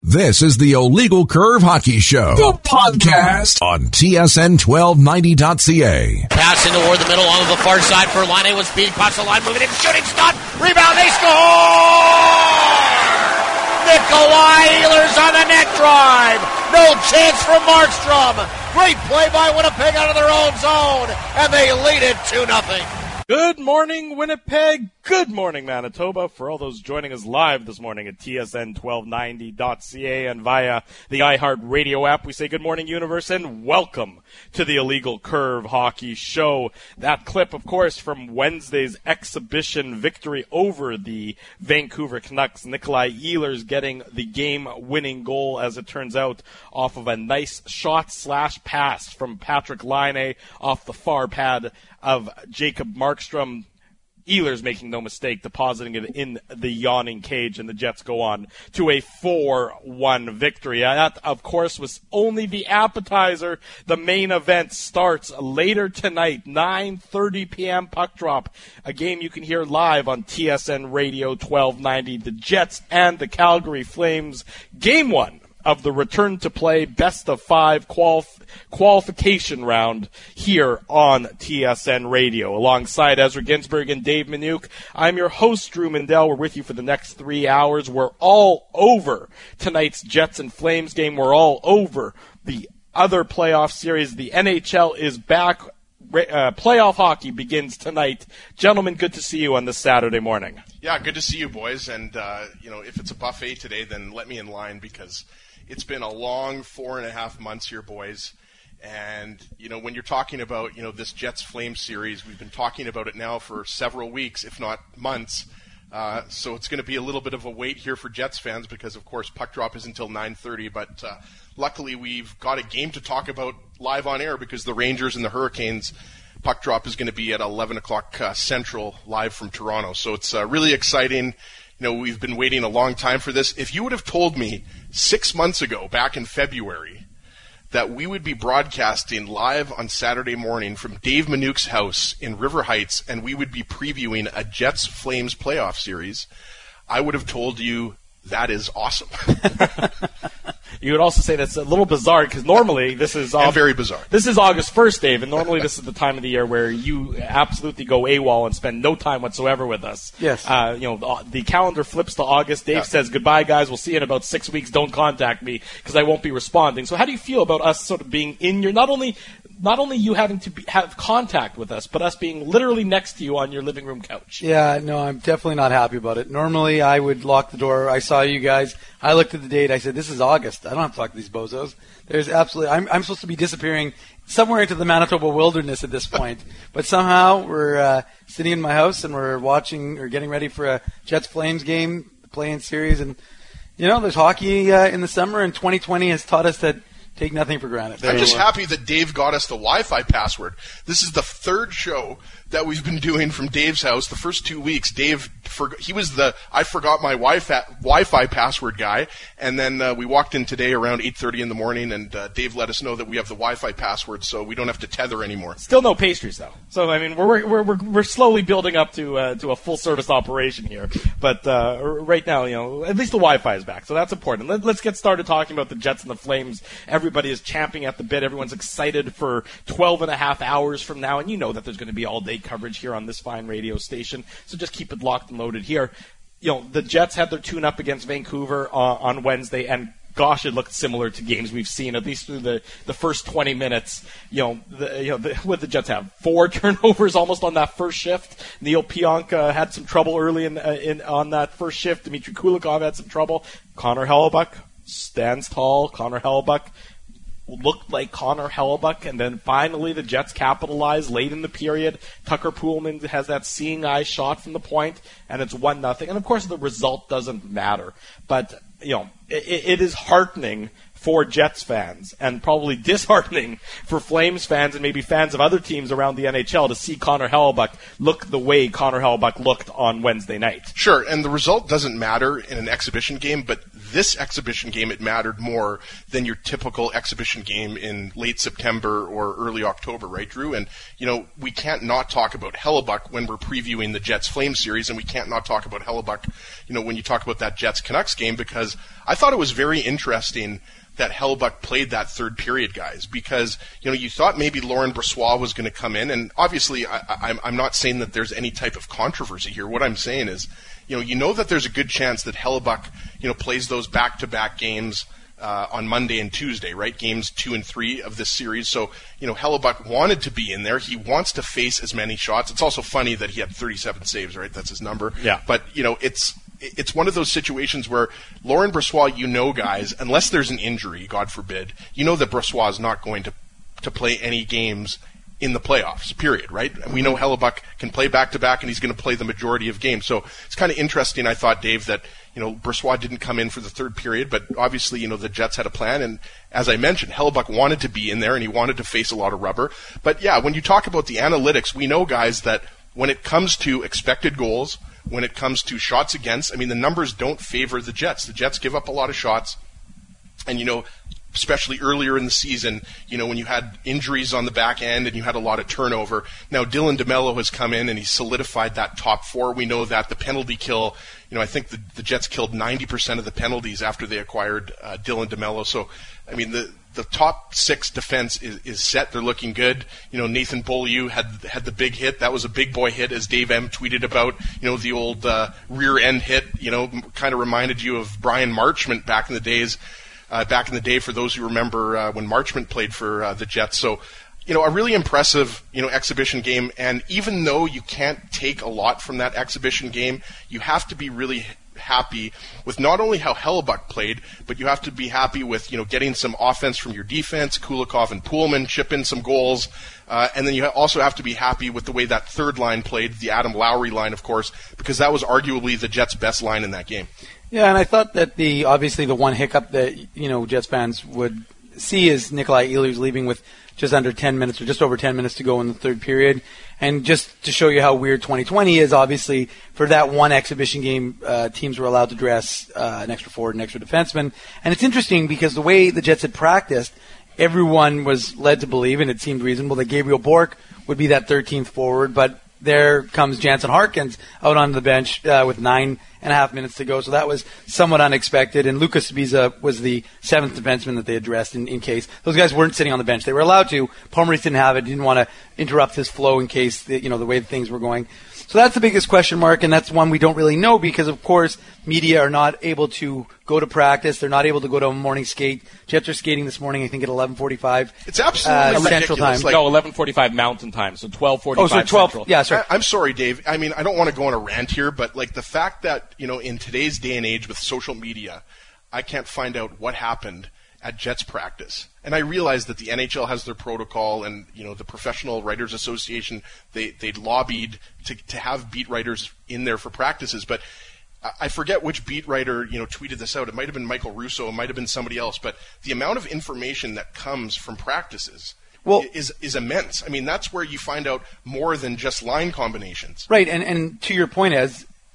This is the Illegal Curve Hockey Show, the podcast on TSN1290.ca. Passing toward the middle on the far side for Laine with speed, across the line, moving in, shooting, stop, rebound, they score! Nikolai Ehlers on the net drive. No chance from Markstrom. Great play by Winnipeg out of their own zone, and they lead it 2-0. Good morning, Winnipeg. Good morning, Manitoba. For all those joining us live this morning at TSN1290.ca and via the iHeart Radio app, we say good morning, universe, and welcome to the Illegal Curve Hockey Show. That clip, of course, from Wednesday's exhibition victory over the Vancouver Canucks. Nikolai Ehlers getting the game-winning goal, as it turns out, off of a nice shot/pass from Patrik Laine off the far pad of Jacob Markstrom. Ehlers making no mistake, depositing it in the yawning cage, and the Jets go on to a 4-1 victory. That, of course, was only the appetizer. The main event starts later tonight, 9:30 p.m. puck drop, a game you can hear live on TSN Radio 1290. The Jets and the Calgary Flames, Game 1 of the return-to-play best-of-5 qualification round here on TSN Radio. Alongside Ezra Ginsberg and Dave Minuk, I'm your host, Drew Mindell. We're with you for the next 3 hours. We're all over tonight's Jets and Flames game. We're all over the other playoff series. The NHL is back. Playoff hockey begins tonight. Gentlemen, good to see you on this Saturday morning. Yeah, good to see you, boys. And, if it's a buffet today, then let me in line, because it's been a long 4.5 months here, boys. And, when you're talking about, this Jets-Flames series, we've been talking about it now for several weeks, if not months. So it's going to be a little bit of a wait here for Jets fans because, of course, puck drop is until 9:30. But luckily, we've got a game to talk about live on air because the Rangers and the Hurricanes puck drop is going to be at 11 o'clock Central live from Toronto. So it's really exciting. We've been waiting a long time for this. If you would have told me 6 months ago, back in February, that we would be broadcasting live on Saturday morning from Dave Minuk's house in River Heights, and we would be previewing a Jets-Flames playoff series, I would have told you that is awesome. You would also say that's a little bizarre because normally this is very bizarre. This is August 1st, Dave, and normally this is the time of the year where you absolutely go AWOL and spend no time whatsoever with us. Yes. The calendar flips to August. Dave says, goodbye, guys. We'll see you in about 6 weeks. Don't contact me because I won't be responding. So how do you feel about us sort of being in your, not only you having to have contact with us, but us being literally next to you on your living room couch? Yeah, no, I'm definitely not happy about it. Normally, I would lock the door. I saw you guys. I looked at the date. I said, this is August. I don't have to talk to these bozos. There's absolutely, I'm supposed to be disappearing somewhere into the Manitoba wilderness at this point. But somehow we're sitting in my house and we're watching or getting ready for a Jets-Flames game, the play-in series. And, there's hockey in the summer, and 2020 has taught us that take nothing for granted. I'm just happy that Dave got us the Wi-Fi password. This is the third show that we've been doing from Dave's house. The first 2 weeks, Dave, he was the I forgot my Wi-Fi password guy, and then we walked in today around 8:30 in the morning, and Dave let us know that we have the Wi-Fi password, so we don't have to tether anymore. Still no pastries, though. So I mean, we're slowly building up to a full service operation here. But right now, at least the Wi-Fi is back, so that's important. Let's get started talking about the Jets and the Flames. Everybody is champing at the bit. Everyone's excited for 12.5 hours from now, and you know that there's going to be all day coverage here on this fine radio station, so just keep it locked and loaded here. The Jets had their tune-up against Vancouver on Wednesday, and gosh, it looked similar to games we've seen, at least through the first 20 minutes. What did the Jets have? 4 turnovers almost on that first shift. Neil Pionka had some trouble early on that first shift. Dmitry Kulikov had some trouble. Connor Hellebuyck stands tall. Connor Hellebuyck looked like Connor Hellebuyck, and then finally the Jets capitalized late in the period. Tucker Poolman has that seeing eye shot from the point, and it's 1-0. And of course the result doesn't matter, but it is heartening for Jets fans and probably disheartening for Flames fans and maybe fans of other teams around the NHL to see Connor Hellebuyck look the way Connor Hellebuyck looked on Wednesday night. Sure, and the result doesn't matter in an exhibition game, but this exhibition game, it mattered more than your typical exhibition game in late September or early October, right, Drew? And, we can't not talk about Hellebuyck when we're previewing the Jets-Flames series, and we can't not talk about Hellebuyck, when you talk about that Jets-Canucks game, because I thought it was very interesting that Hellebuyck played that third period, guys, because, you thought maybe Laurent Brossoit was going to come in, and obviously I'm not saying that there's any type of controversy here. What I'm saying is, you know that there's a good chance that Hellebuyck, plays those back-to-back games on Monday and Tuesday, right? Games 2 and 3 of this series. So, Hellebuyck wanted to be in there. He wants to face as many shots. It's also funny that he had 37 saves, right? That's his number. Yeah. But, it's one of those situations where Laurent Brossoit, guys, unless there's an injury, God forbid, that Brossoit is not going to play any games in the playoffs, period, right? And we know Hellebuyck can play back-to-back, and he's going to play the majority of games. So it's kind of interesting, I thought, Dave, that, Brossoit didn't come in for the third period, but obviously, the Jets had a plan, and as I mentioned, Hellebuyck wanted to be in there, and he wanted to face a lot of rubber. But yeah, when you talk about the analytics, we know, guys, that when it comes to expected goals, when it comes to shots against, the numbers don't favor the Jets. The Jets give up a lot of shots, and, especially earlier in the season, when you had injuries on the back end and you had a lot of turnover. Now, Dylan DeMello has come in and he's solidified that top four. We know that the penalty kill, I think the Jets killed 90% of the penalties after they acquired Dylan DeMello. So, the top six defense is set. They're looking good. Nathan Beaulieu had the big hit. That was a big boy hit, as Dave M tweeted about. The old rear end hit. Kind of reminded you of Brian Marchment back in the days. Back in the day, for those who remember when Marchment played for the Jets. So, a really impressive, exhibition game. And even though you can't take a lot from that exhibition game, you have to be really happy with not only how Hellebuyck played, but you have to be happy with, getting some offense from your defense. Kulikov and Poolman chip in some goals. And then you also have to be happy with the way that third line played, the Adam Lowry line, of course, because that was arguably the Jets' best line in that game. Yeah, and I thought that obviously the one hiccup that, Jets fans would see is Nikolai Ehlers leaving with just under 10 minutes or just over 10 minutes to go in the third period. And just to show you how weird 2020 is, obviously, for that one exhibition game, teams were allowed to dress an extra forward and extra defenseman. And it's interesting because the way the Jets had practiced, everyone was led to believe, and it seemed reasonable, that Gabriel Bourque would be that 13th forward. But there comes Jansen Harkins out on the bench with 9.5 minutes to go. So that was somewhat unexpected. And Lucas Sbisa was the 7th defenseman that they addressed in case. Those guys weren't sitting on the bench. They were allowed to. Paul Maurice didn't have it. Didn't want to interrupt his flow in case, the way things were going. So that's the biggest question mark, and that's one we don't really know because, of course, media are not able to go to practice. They're not able to go to a morning skate. Jets are skating this morning, I think, at 11:45. It's absolutely Central ridiculous. Time. No, 11:45 Mountain Time, so 12:45 so 12. Central. Yeah, sorry. I'm sorry, Dave. I don't want to go on a rant here, but the fact that, in today's day and age with social media, I can't find out what happened at Jets practice. And I realize that the NHL has their protocol and, the Professional Writers Association, they lobbied to have beat writers in there for practices. But I forget which beat writer, tweeted this out. It might have been Michael Russo. It might have been somebody else. But the amount of information that comes from practices is immense. That's where you find out more than just line combinations. Right. And to your point, and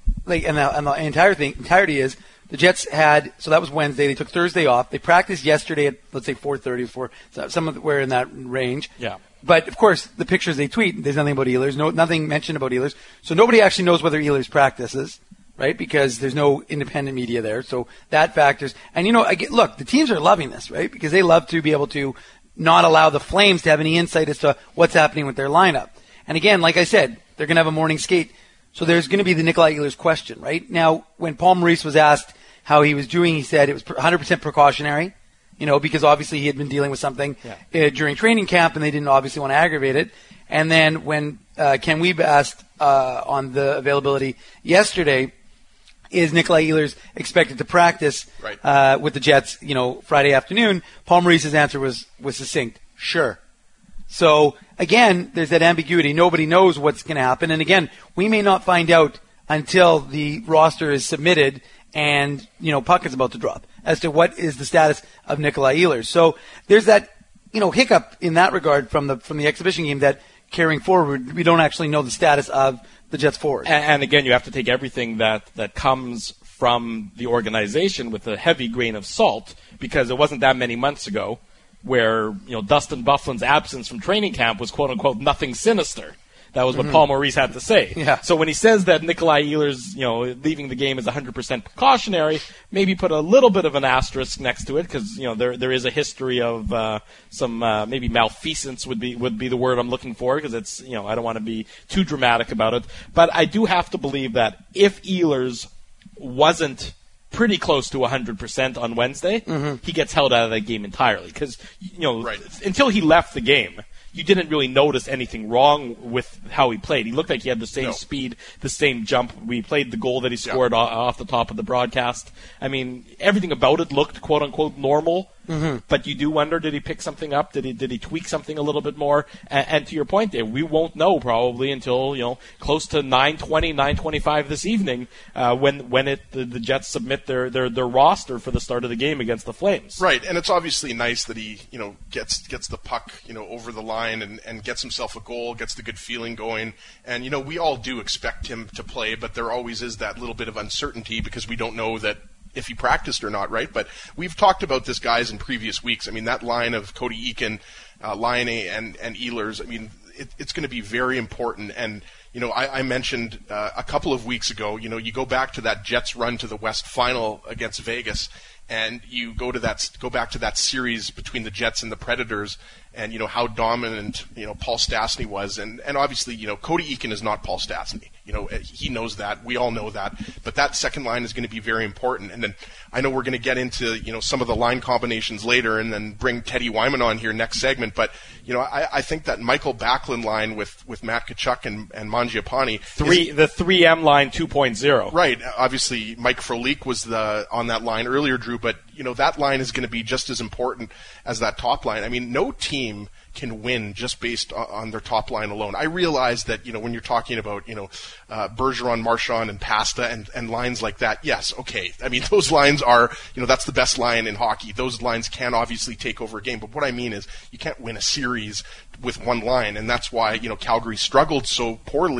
the entirety is, the Jets had, so that was Wednesday. They took Thursday off. They practiced yesterday at, let's say, 4:30 or somewhere in that range. Yeah. But, of course, the pictures they tweet, there's nothing about Ehlers, nothing mentioned about Ehlers. So nobody actually knows whether Ehlers practices, right? Because there's no independent media there. So that factors. And, look, the teams are loving this, right? Because they love to be able to not allow the Flames to have any insight as to what's happening with their lineup. And, again, like I said, they're going to have a morning skate. So there's going to be the Nikolai Ehlers question, right? Now, when Paul Maurice was asked how he was doing, he said it was 100% precautionary, because obviously he had been dealing with something during training camp and they didn't obviously want to aggravate it. And then when Ken Wiebe asked on the availability yesterday, is Nikolai Ehlers expected to practice with the Jets, Friday afternoon, Paul Maurice's answer was succinct. Sure. So, again, there's that ambiguity. Nobody knows what's going to happen. And, again, we may not find out until the roster is submitted and, puck is about to drop as to what is the status of Nikolai Ehlers. So there's that, hiccup in that regard from the exhibition game that carrying forward, we don't actually know the status of the Jets forward. And again, you have to take everything that comes from the organization with a heavy grain of salt, because it wasn't that many months ago where Dustin Byfuglien's absence from training camp was quote unquote nothing sinister. That was what Paul Maurice had to say. Yeah. So when he says that Nikolai Ehlers, leaving the game is 100% precautionary, maybe put a little bit of an asterisk next to it, because there is a history of some maybe malfeasance would be the word I'm looking for, because it's I don't want to be too dramatic about it, but I do have to believe that if Ehlers wasn't pretty close to 100% on Wednesday, he gets held out of that game entirely, because until he left the game, you didn't really notice anything wrong with how he played. He looked like he had the same speed, the same jump. We played the goal that he scored off the top of the broadcast. I mean, everything about it looked quote-unquote normal. But you do wonder, did he pick something up? Did he tweak something a little bit more? And to your point, Dave, we won't know probably until close to 9:20, 9:25 this evening when the Jets submit their roster for the start of the game against the Flames. Right, and it's obviously nice that he gets the puck over the line and gets himself a goal, gets the good feeling going. And we all do expect him to play, but there always is that little bit of uncertainty because we don't know that if he practiced or not, right? But we've talked about this, guys, in previous weeks. I mean, that line of Cody Eakin, Laine, and Ehlers, I mean, it's going to be very important. And, I mentioned a couple of weeks ago, you go back to that Jets run to the West Final against Vegas, and you go back to that series between the Jets and the Predators, and how dominant Paul Stastny was, and obviously Cody Eakin is not Paul Stastny. He knows that. We all know that. But that second line is going to be very important. And then I know we're going to get into some of the line combinations later, and then bring Teddy Wyman on here next segment. But I think that Michael Backlund line with Matt Tkachuk and Mangiapane, the 3M line 2.0. Right. Obviously, Mike Frolik was on that line earlier, Drew. But that line is going to be just as important as that top line. I mean, no team can win just based on their top line alone. I realize that, when you're talking about, Bergeron, Marchand, and Pasta and lines like that, yes, okay. I mean, those lines are, that's the best line in hockey. Those lines can obviously take over a game. But what I mean is you can't win a series with one line, and that's why, Calgary struggled so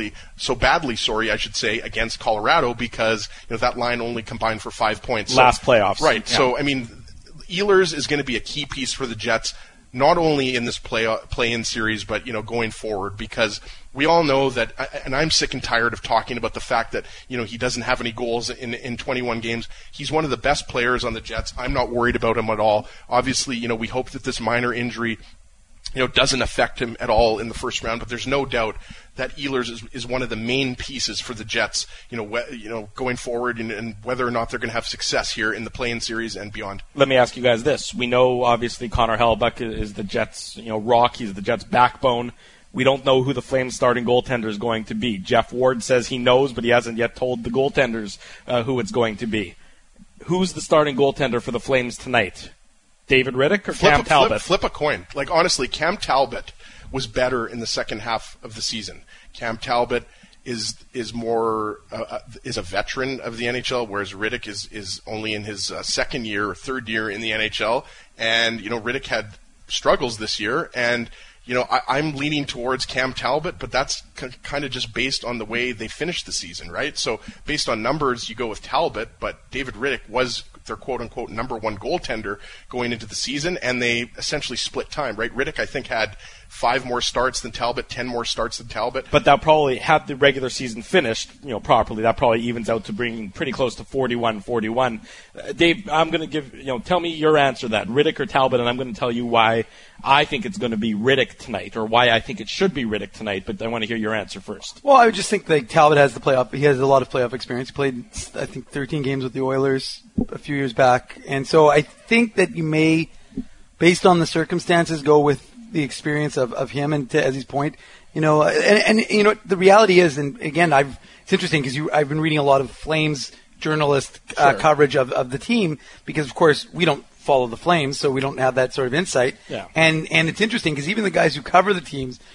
badly, I should say, against Colorado, because, that line only combined for 5 points. Last playoffs. Right. Yeah. So, I mean, Ehlers is going to be a key piece for the Jets, not only in this play-in series, but going forward, because we all know that, and I'm sick and tired of talking about the fact that he doesn't have any goals in 21 games. He's one of the best players on the Jets. I'm not worried about him at all. Obviously, we hope that this minor injury doesn't affect him at all in the first round, but there's no doubt that Ehlers is one of the main pieces for the Jets, going forward, and whether or not they're going to have success here in the play-in series and beyond. Let me ask you guys this. We know, obviously, Connor Hellebuyck is the Jets, rock. He's the Jets' backbone. We don't know who the Flames' starting goaltender is going to be. Jeff Ward says he knows, but he hasn't yet told the goaltenders who it's going to be. Who's the starting goaltender for the Flames tonight? David Rittich or Cam Talbot? Flip a coin. Like, honestly, Cam Talbot was better in the second half of the season. Cam Talbot is more is a veteran of the NHL, whereas Rittich is only in his second year or third year in the NHL. And Rittich had struggles this year, and I'm leaning towards Cam Talbot, but that's kind of just based on the way they finished the season, right? So based on numbers, you go with Talbot, but David Rittich was their quote-unquote number one goaltender going into the season, and they essentially split time, right? Rittich, I think, had 5 more starts than Talbot, 10 more starts than Talbot. But that probably, had the regular season finished, properly, that probably evens out to bringing pretty close to 41-41. Dave, I'm going to give, tell me your answer to that, Rittich or Talbot, and I'm going to tell you why I think it's going to be Rittich tonight, or why I think it should be Rittich tonight, but I want to hear your answer first. Well, I would just think that Talbot has he has a lot of playoff experience. He played, I think, 13 games with the Oilers a few years back. And so I think that you may, based on the circumstances, go with the experience of him. And to Ezzy's point, the reality is, and again, it's interesting because I've been reading a lot of Flames journalist coverage of the team, because of course we don't follow the Flames, so we don't have that sort of insight. Yeah. And it's interesting because even the guys who cover the teams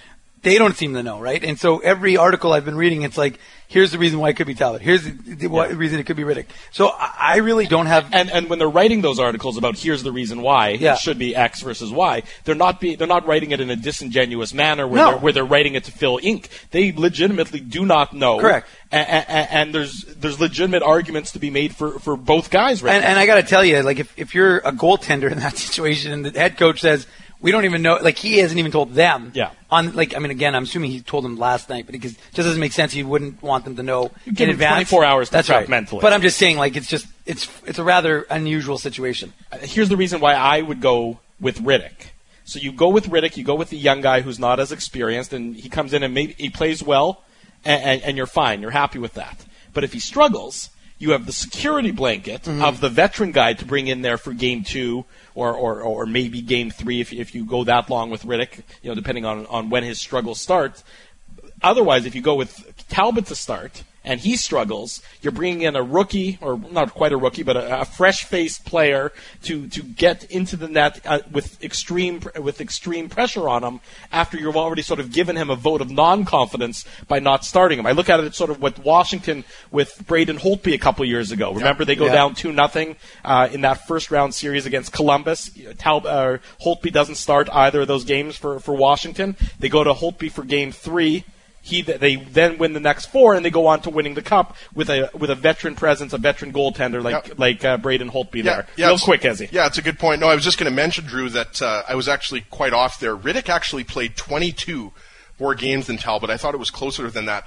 they don't seem to know, right? And so every article I've been reading, it's like, here's the reason why it could be Talbot. Here's the reason it could be Riddick. So I really don't have. And when they're writing those articles about here's the reason why it should be X versus Y, they're not writing it in a disingenuous manner where they're writing it to fill ink. They legitimately do not know. Correct. And there's legitimate arguments to be made for both guys right now. And I got to tell you, like if you're a goaltender in that situation and the head coach says, we don't even know, like he hasn't even told them. Yeah. Again, I'm assuming he told them last night, but it just doesn't make sense. He wouldn't want them to know in advance. 24 hours to prep mentally. But I'm just saying, like, it's a rather unusual situation. Here's the reason why I would go with Riddick. So you go with Riddick, you go with the young guy who's not as experienced, and he comes in and maybe he plays well, and you're fine. You're happy with that. But if he struggles, you have the security blanket of the veteran guy to bring in there for game 2 or maybe game 3 if you go that long with Riddick, depending on when his struggles start. Otherwise, if you go with Talbot to start and he struggles, you're bringing in a rookie, or not quite a rookie, but a fresh-faced player to get into the net with extreme pressure on him after you've already sort of given him a vote of non-confidence by not starting him. I look at it sort of with Washington with Braden Holtby a couple years ago. Remember, they go down 2-0 in that first-round series against Columbus. Holtby doesn't start either of those games for Washington. They go to Holtby for Game 3. They then win the next 4, and they go on to winning the cup with a veteran presence, a veteran goaltender like Braden Holtby there. Yeah, real quick, Ezzy. Yeah, it's a good point. No, I was just going to mention, Drew, that I was actually quite off there. Riddick actually played 22 more games than Talbot. I thought it was closer than that.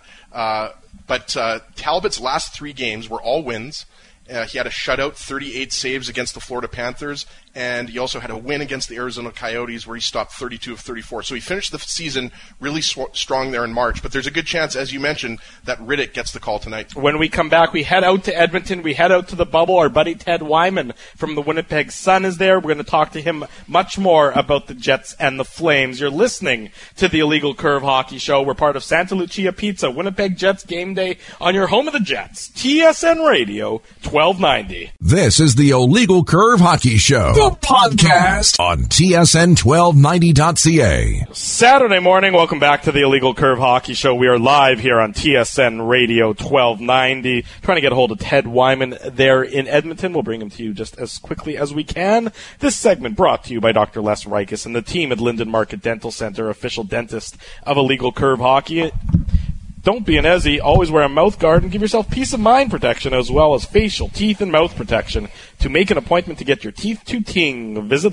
But Talbot's last 3 games were all wins. He had a shutout, 38 saves against the Florida Panthers, and he also had a win against the Arizona Coyotes where he stopped 32 of 34. So he finished the season really strong there in March. But there's a good chance, as you mentioned, that Riddick gets the call tonight. When we come back, we head out to Edmonton. We head out to the bubble. Our buddy Ted Wyman from the Winnipeg Sun is there. We're going to talk to him much more about the Jets and the Flames. You're listening to the Illegal Curve Hockey Show. We're part of Santa Lucia Pizza, Winnipeg Jets game day on your home of the Jets, TSN Radio 1290. This is the Illegal Curve Hockey Show, the podcast on TSN1290.ca. Saturday morning, welcome back to the Illegal Curve Hockey Show. We are live here on TSN Radio 1290. Trying to get a hold of Ted Wyman there in Edmonton. We'll bring him to you just as quickly as we can. This segment brought to you by Dr. Les Rikus and the team at Linden Market Dental Center, official dentist of Illegal Curve Hockey. Don't be an Ezzy. Always wear a mouth guard and give yourself peace of mind protection as well as facial, teeth, and mouth protection. To make an appointment to get your teeth to ting, visit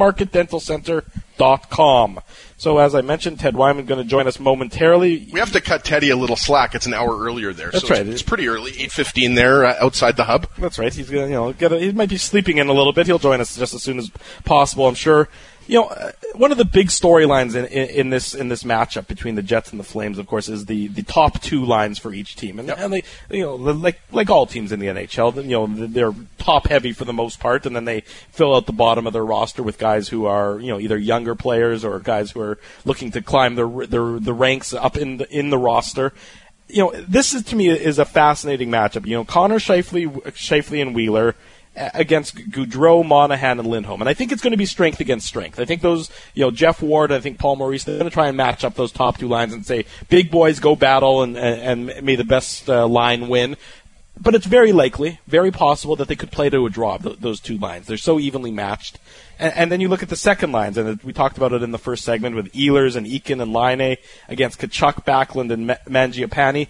LindenMarketDentalCenter.com. So as I mentioned, Ted Wyman is going to join us momentarily. We have to cut Teddy a little slack. It's an hour earlier there. That's so right. It's pretty early, 8:15 there outside the hub. That's right. He's going to, he might be sleeping in a little bit. He'll join us just as soon as possible, I'm sure. One of the big storylines in this matchup between the Jets and the Flames, of course, is the top 2 lines for each team, and they, like all teams in the NHL, they're top heavy for the most part, and then they fill out the bottom of their roster with guys who are either younger players or guys who are looking to climb the ranks up in the roster. This is to me is a fascinating matchup. Connor Scheifele and Wheeler against Gaudreau, Monahan, and Lindholm. And I think it's going to be strength against strength. I think those, Jeff Ward, I think Paul Maurice, they're going to try and match up those top 2 lines and say, big boys, go battle, and may the best line win. But it's very likely, very possible that they could play to a draw, those 2 lines. They're so evenly matched. And then you look at the second lines, and we talked about it in the first segment with Ehlers and Eakin and Laine against Tkachuk, Backlund, and Mangiapane.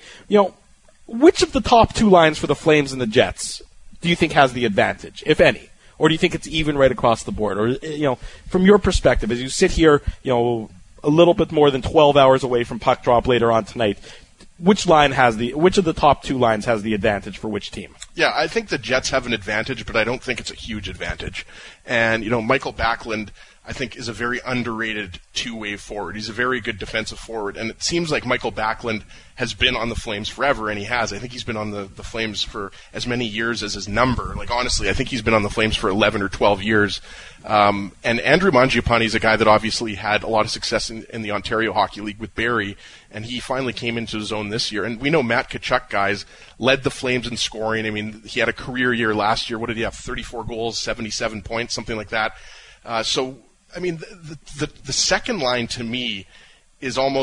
Which of the top 2 lines for the Flames and the Jets do you think has the advantage, if any? Or do you think it's even right across the board? Or, from your perspective, as you sit here, a little bit more than 12 hours away from puck drop later on tonight, which of the top 2 lines has the advantage for which team? Yeah, I think the Jets have an advantage, but I don't think it's a huge advantage. And, Michael Backlund, I think, is a very underrated 2-way forward. He's a very good defensive forward, and it seems like Michael Backlund has been on the Flames forever, and he has. I think he's been on the Flames for as many years as his number. Like, honestly, I think he's been on the Flames for 11 or 12 years. And Andrew Mangiapane is a guy that obviously had a lot of success in the Ontario Hockey League with Barrie, and he finally came into his own this year. And we know Matt Tkachuk, guys, led the Flames in scoring. I mean, he had a career year last year. What did he have? 34 goals, 77 points, something like that. So, I mean, the second line to me is almost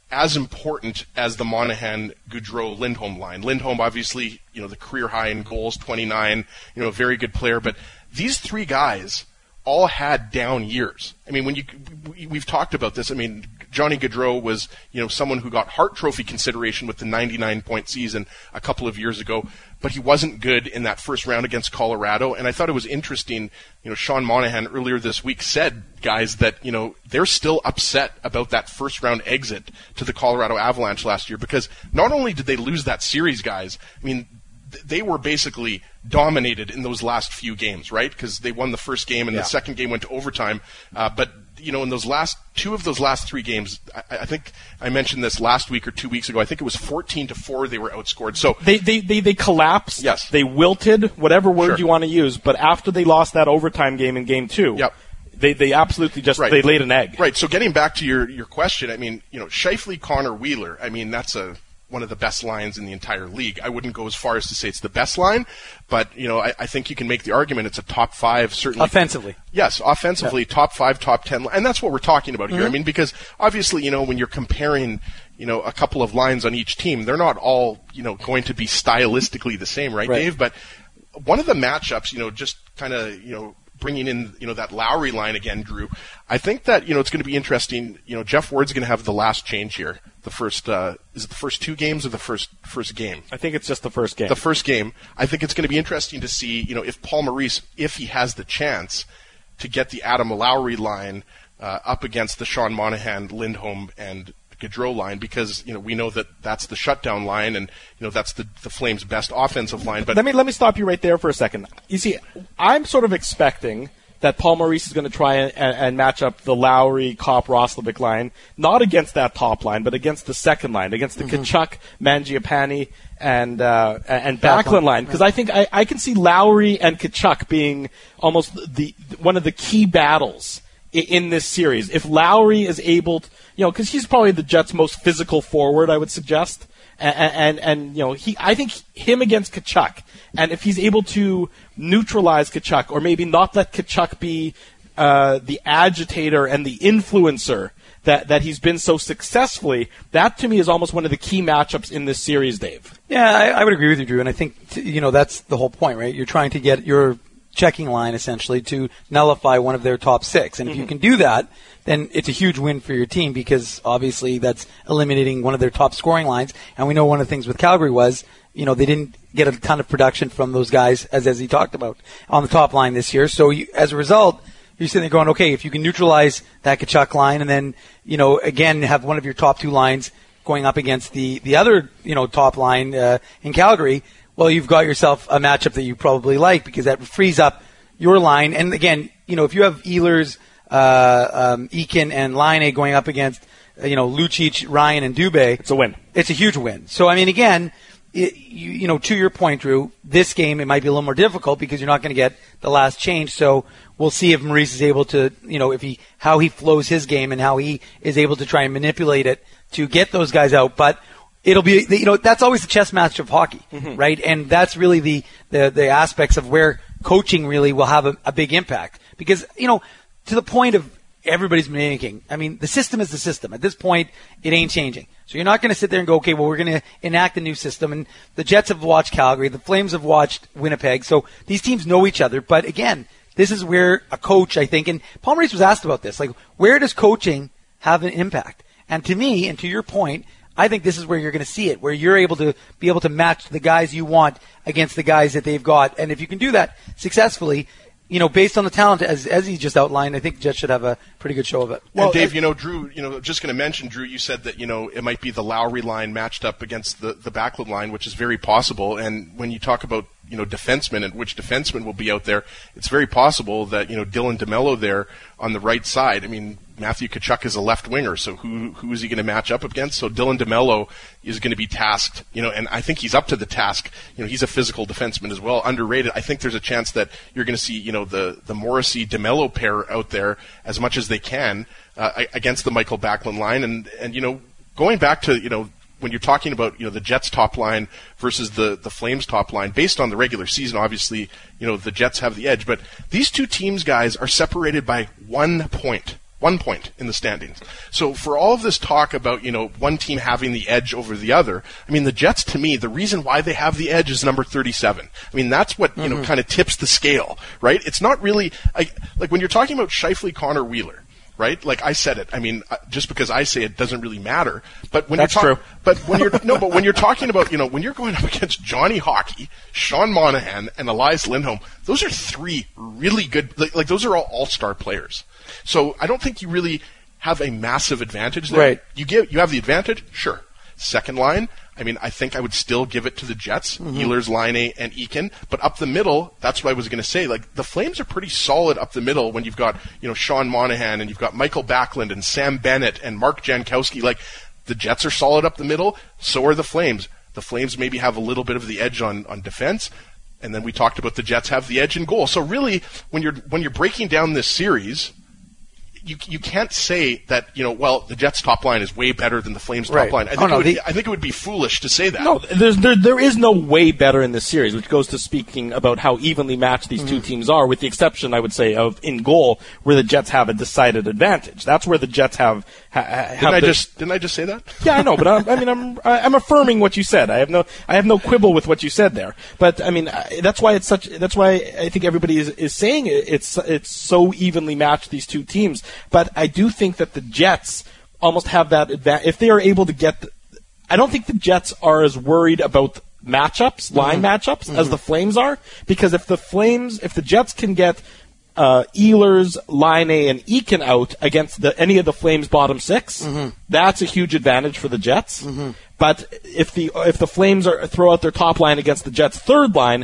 as important as the Monahan, Gaudreau, Lindholm line. Lindholm, obviously, the career high in goals, 29, a very good player. But these three guys all had down years. I mean, we've talked about this. I mean, Johnny Gaudreau was, someone who got Hart Trophy consideration with the 99-point season a couple of years ago, but he wasn't good in that first round against Colorado. And I thought it was interesting, Sean Monahan earlier this week said, guys, that, they're still upset about that first round exit to the Colorado Avalanche last year, because not only did they lose that series, guys, I mean, they were basically dominated in those last few games, right? Because they won the first game and the second game went to overtime. But in those two of those last three games, I think I mentioned this last week or 2 weeks ago. I think it was 14-4 they were outscored. So they collapsed. Yes. They wilted, whatever word you want to use. But after they lost that overtime game in Game 2, they absolutely just they laid an egg. Right. So getting back to your question, I mean, Scheifele, Connor, Wheeler. I mean, that's one of the best lines in the entire league. I wouldn't go as far as to say it's the best line, but I think you can make the argument it's a top 5, certainly offensively. Yes, offensively, top 5, top 10, and that's what we're talking about here. I mean, because obviously, when you're comparing, a couple of lines on each team, they're not all, going to be stylistically the same, right, Dave? But one of the matchups, just kind of, bringing in, that Lowry line again, Drew, I think that, it's going to be interesting. Jeff Ward's going to have the last change here. The first, is it the first 2 games or the first game? I think it's just the first game. The first game. I think it's going to be interesting to see, if Paul Maurice, if he has the chance to get the Adam Lowry line up against the Sean Monahan, Lindholm, and Gaudreau line, because we know that that's the shutdown line, and that's the Flames' best offensive line. But let me stop you right there for a second. You see, I'm sort of expecting that Paul Maurice is going to try and match up the Lowry, Kopp, Roslovic line, not against that top line, but against the second line, against the Tkachuk, Mangiapane, and Backlund line. Because I think I can see Lowry and Tkachuk being almost one of the key battles in this series. If Lowry is able to, because he's probably the Jets' most physical forward, I would suggest. And I think him against Tkachuk, and if he's able to neutralize Tkachuk, or maybe not let Tkachuk be the agitator and the influencer that he's been so successfully, that to me is almost one of the key matchups in this series, Dave. Yeah, I would agree with you, Drew, and I think that's the whole point, right? You're trying to get your checking line essentially to nullify one of their top 6, and if you can do that, then it's a huge win for your team, because obviously that's eliminating one of their top scoring lines. And we know one of the things with Calgary was, they didn't get a ton of production from those guys, as he talked about, on the top line this year. So as a result, you're sitting there going, okay, if you can neutralize that Tkachuk line, and then, again, have one of your top 2 lines going up against the other, top line in Calgary, well, you've got yourself a matchup that you probably like, because that frees up your line. And again, if you have Ehlers, Eakin and Laine going up against, Lucic, Ryan, and Dubé. It's a win. It's a huge win. So, I mean, again, to your point, Drew, this game, it might be a little more difficult because you're not going to get the last change. So we'll see if Maurice is able to, how he flows his game and how he is able to try and manipulate it to get those guys out. But it'll be, that's always the chess match of hockey, right? And that's really the aspects of where coaching really will have a big impact. Because, to the point of everybody's making, I mean, the system is the system. At this point, it ain't changing. So you're not going to sit there and go, okay, well, we're going to enact a new system. And the Jets have watched Calgary. The Flames have watched Winnipeg. So these teams know each other. But again, this is where a coach, I think, and Paul Maurice was asked about this, like, where does coaching have an impact? And to me, and to your point, I think this is where you're going to see it, where you're able to match the guys you want against the guys that they've got. And if you can do that successfully, based on the talent, as he just outlined, I think the Jets should have a pretty good show of it. Well, and Dave, Drew, just going to mention, Drew, you said that, it might be the Lowry line matched up against the Backlund line, which is very possible. And when you talk about, defensemen and which defenseman will be out there, it's very possible that, Dylan DeMello there on the right side. I mean, Matthew Tkachuk is a left winger, so who is he going to match up against? So Dylan DeMello is going to be tasked, and I think he's up to the task. He's a physical defenseman as well, underrated. I think there's a chance that you're going to see, the Morrissey-DeMello pair out there as much as they can against the Michael Backlund line. And going back to, when you're talking about, the Jets top line versus the Flames top line, based on the regular season, obviously, the Jets have the edge. But these two teams, guys, are separated by 1 point. 1 point in the standings. So for all of this talk about, one team having the edge over the other, I mean, the Jets, to me, the reason why they have the edge is number 37. I mean, that's what, kind of tips the scale, right? It's not really, like when you're talking about Scheifele, Connor, Wheeler, right? Like I said it. I mean, just because I say it doesn't really matter. But when That's true. But when you're when you're talking about, when you're going up against Johnny Hockey, Sean Monahan, and Elias Lindholm, those are three really good. Like those are all-star players. So I don't think you really have a massive advantage there. Right. You have the advantage, sure. Second line, I mean, I think I would still give it to the Jets, Ehlers, Laine, and Eakin. But up the middle, that's what I was going to say. Like, the Flames are pretty solid up the middle when you've got, Sean Monahan, and you've got Michael Backlund, and Sam Bennett, and Mark Jankowski. Like, the Jets are solid up the middle, so are the Flames. The Flames maybe have a little bit of the edge on defense. And then we talked about the Jets have the edge in goal. So really, when you're breaking down this series, you can't say that, the Jets' top line is way better than the Flames' top line. I think it would be foolish to say that. No, there is no way better in this series, which goes to speaking about how evenly matched these two teams are, with the exception, I would say, of in goal, where the Jets have a decided advantage. That's where the Jets have Didn't I just say that? Yeah, I know, but I'm affirming what you said. I have no quibble with what you said there. But I mean, that's why I think everybody is saying it's so evenly matched, these two teams. But I do think that the Jets almost have that advantage. If they are able to get I don't think the Jets are as worried about matchups, line matchups, as the Flames are. Because if the Jets can get Ehlers, Laine, and Eakin out against any of the Flames' bottom six, that's a huge advantage for the Jets. But if the Flames throw out their top line against the Jets' third line,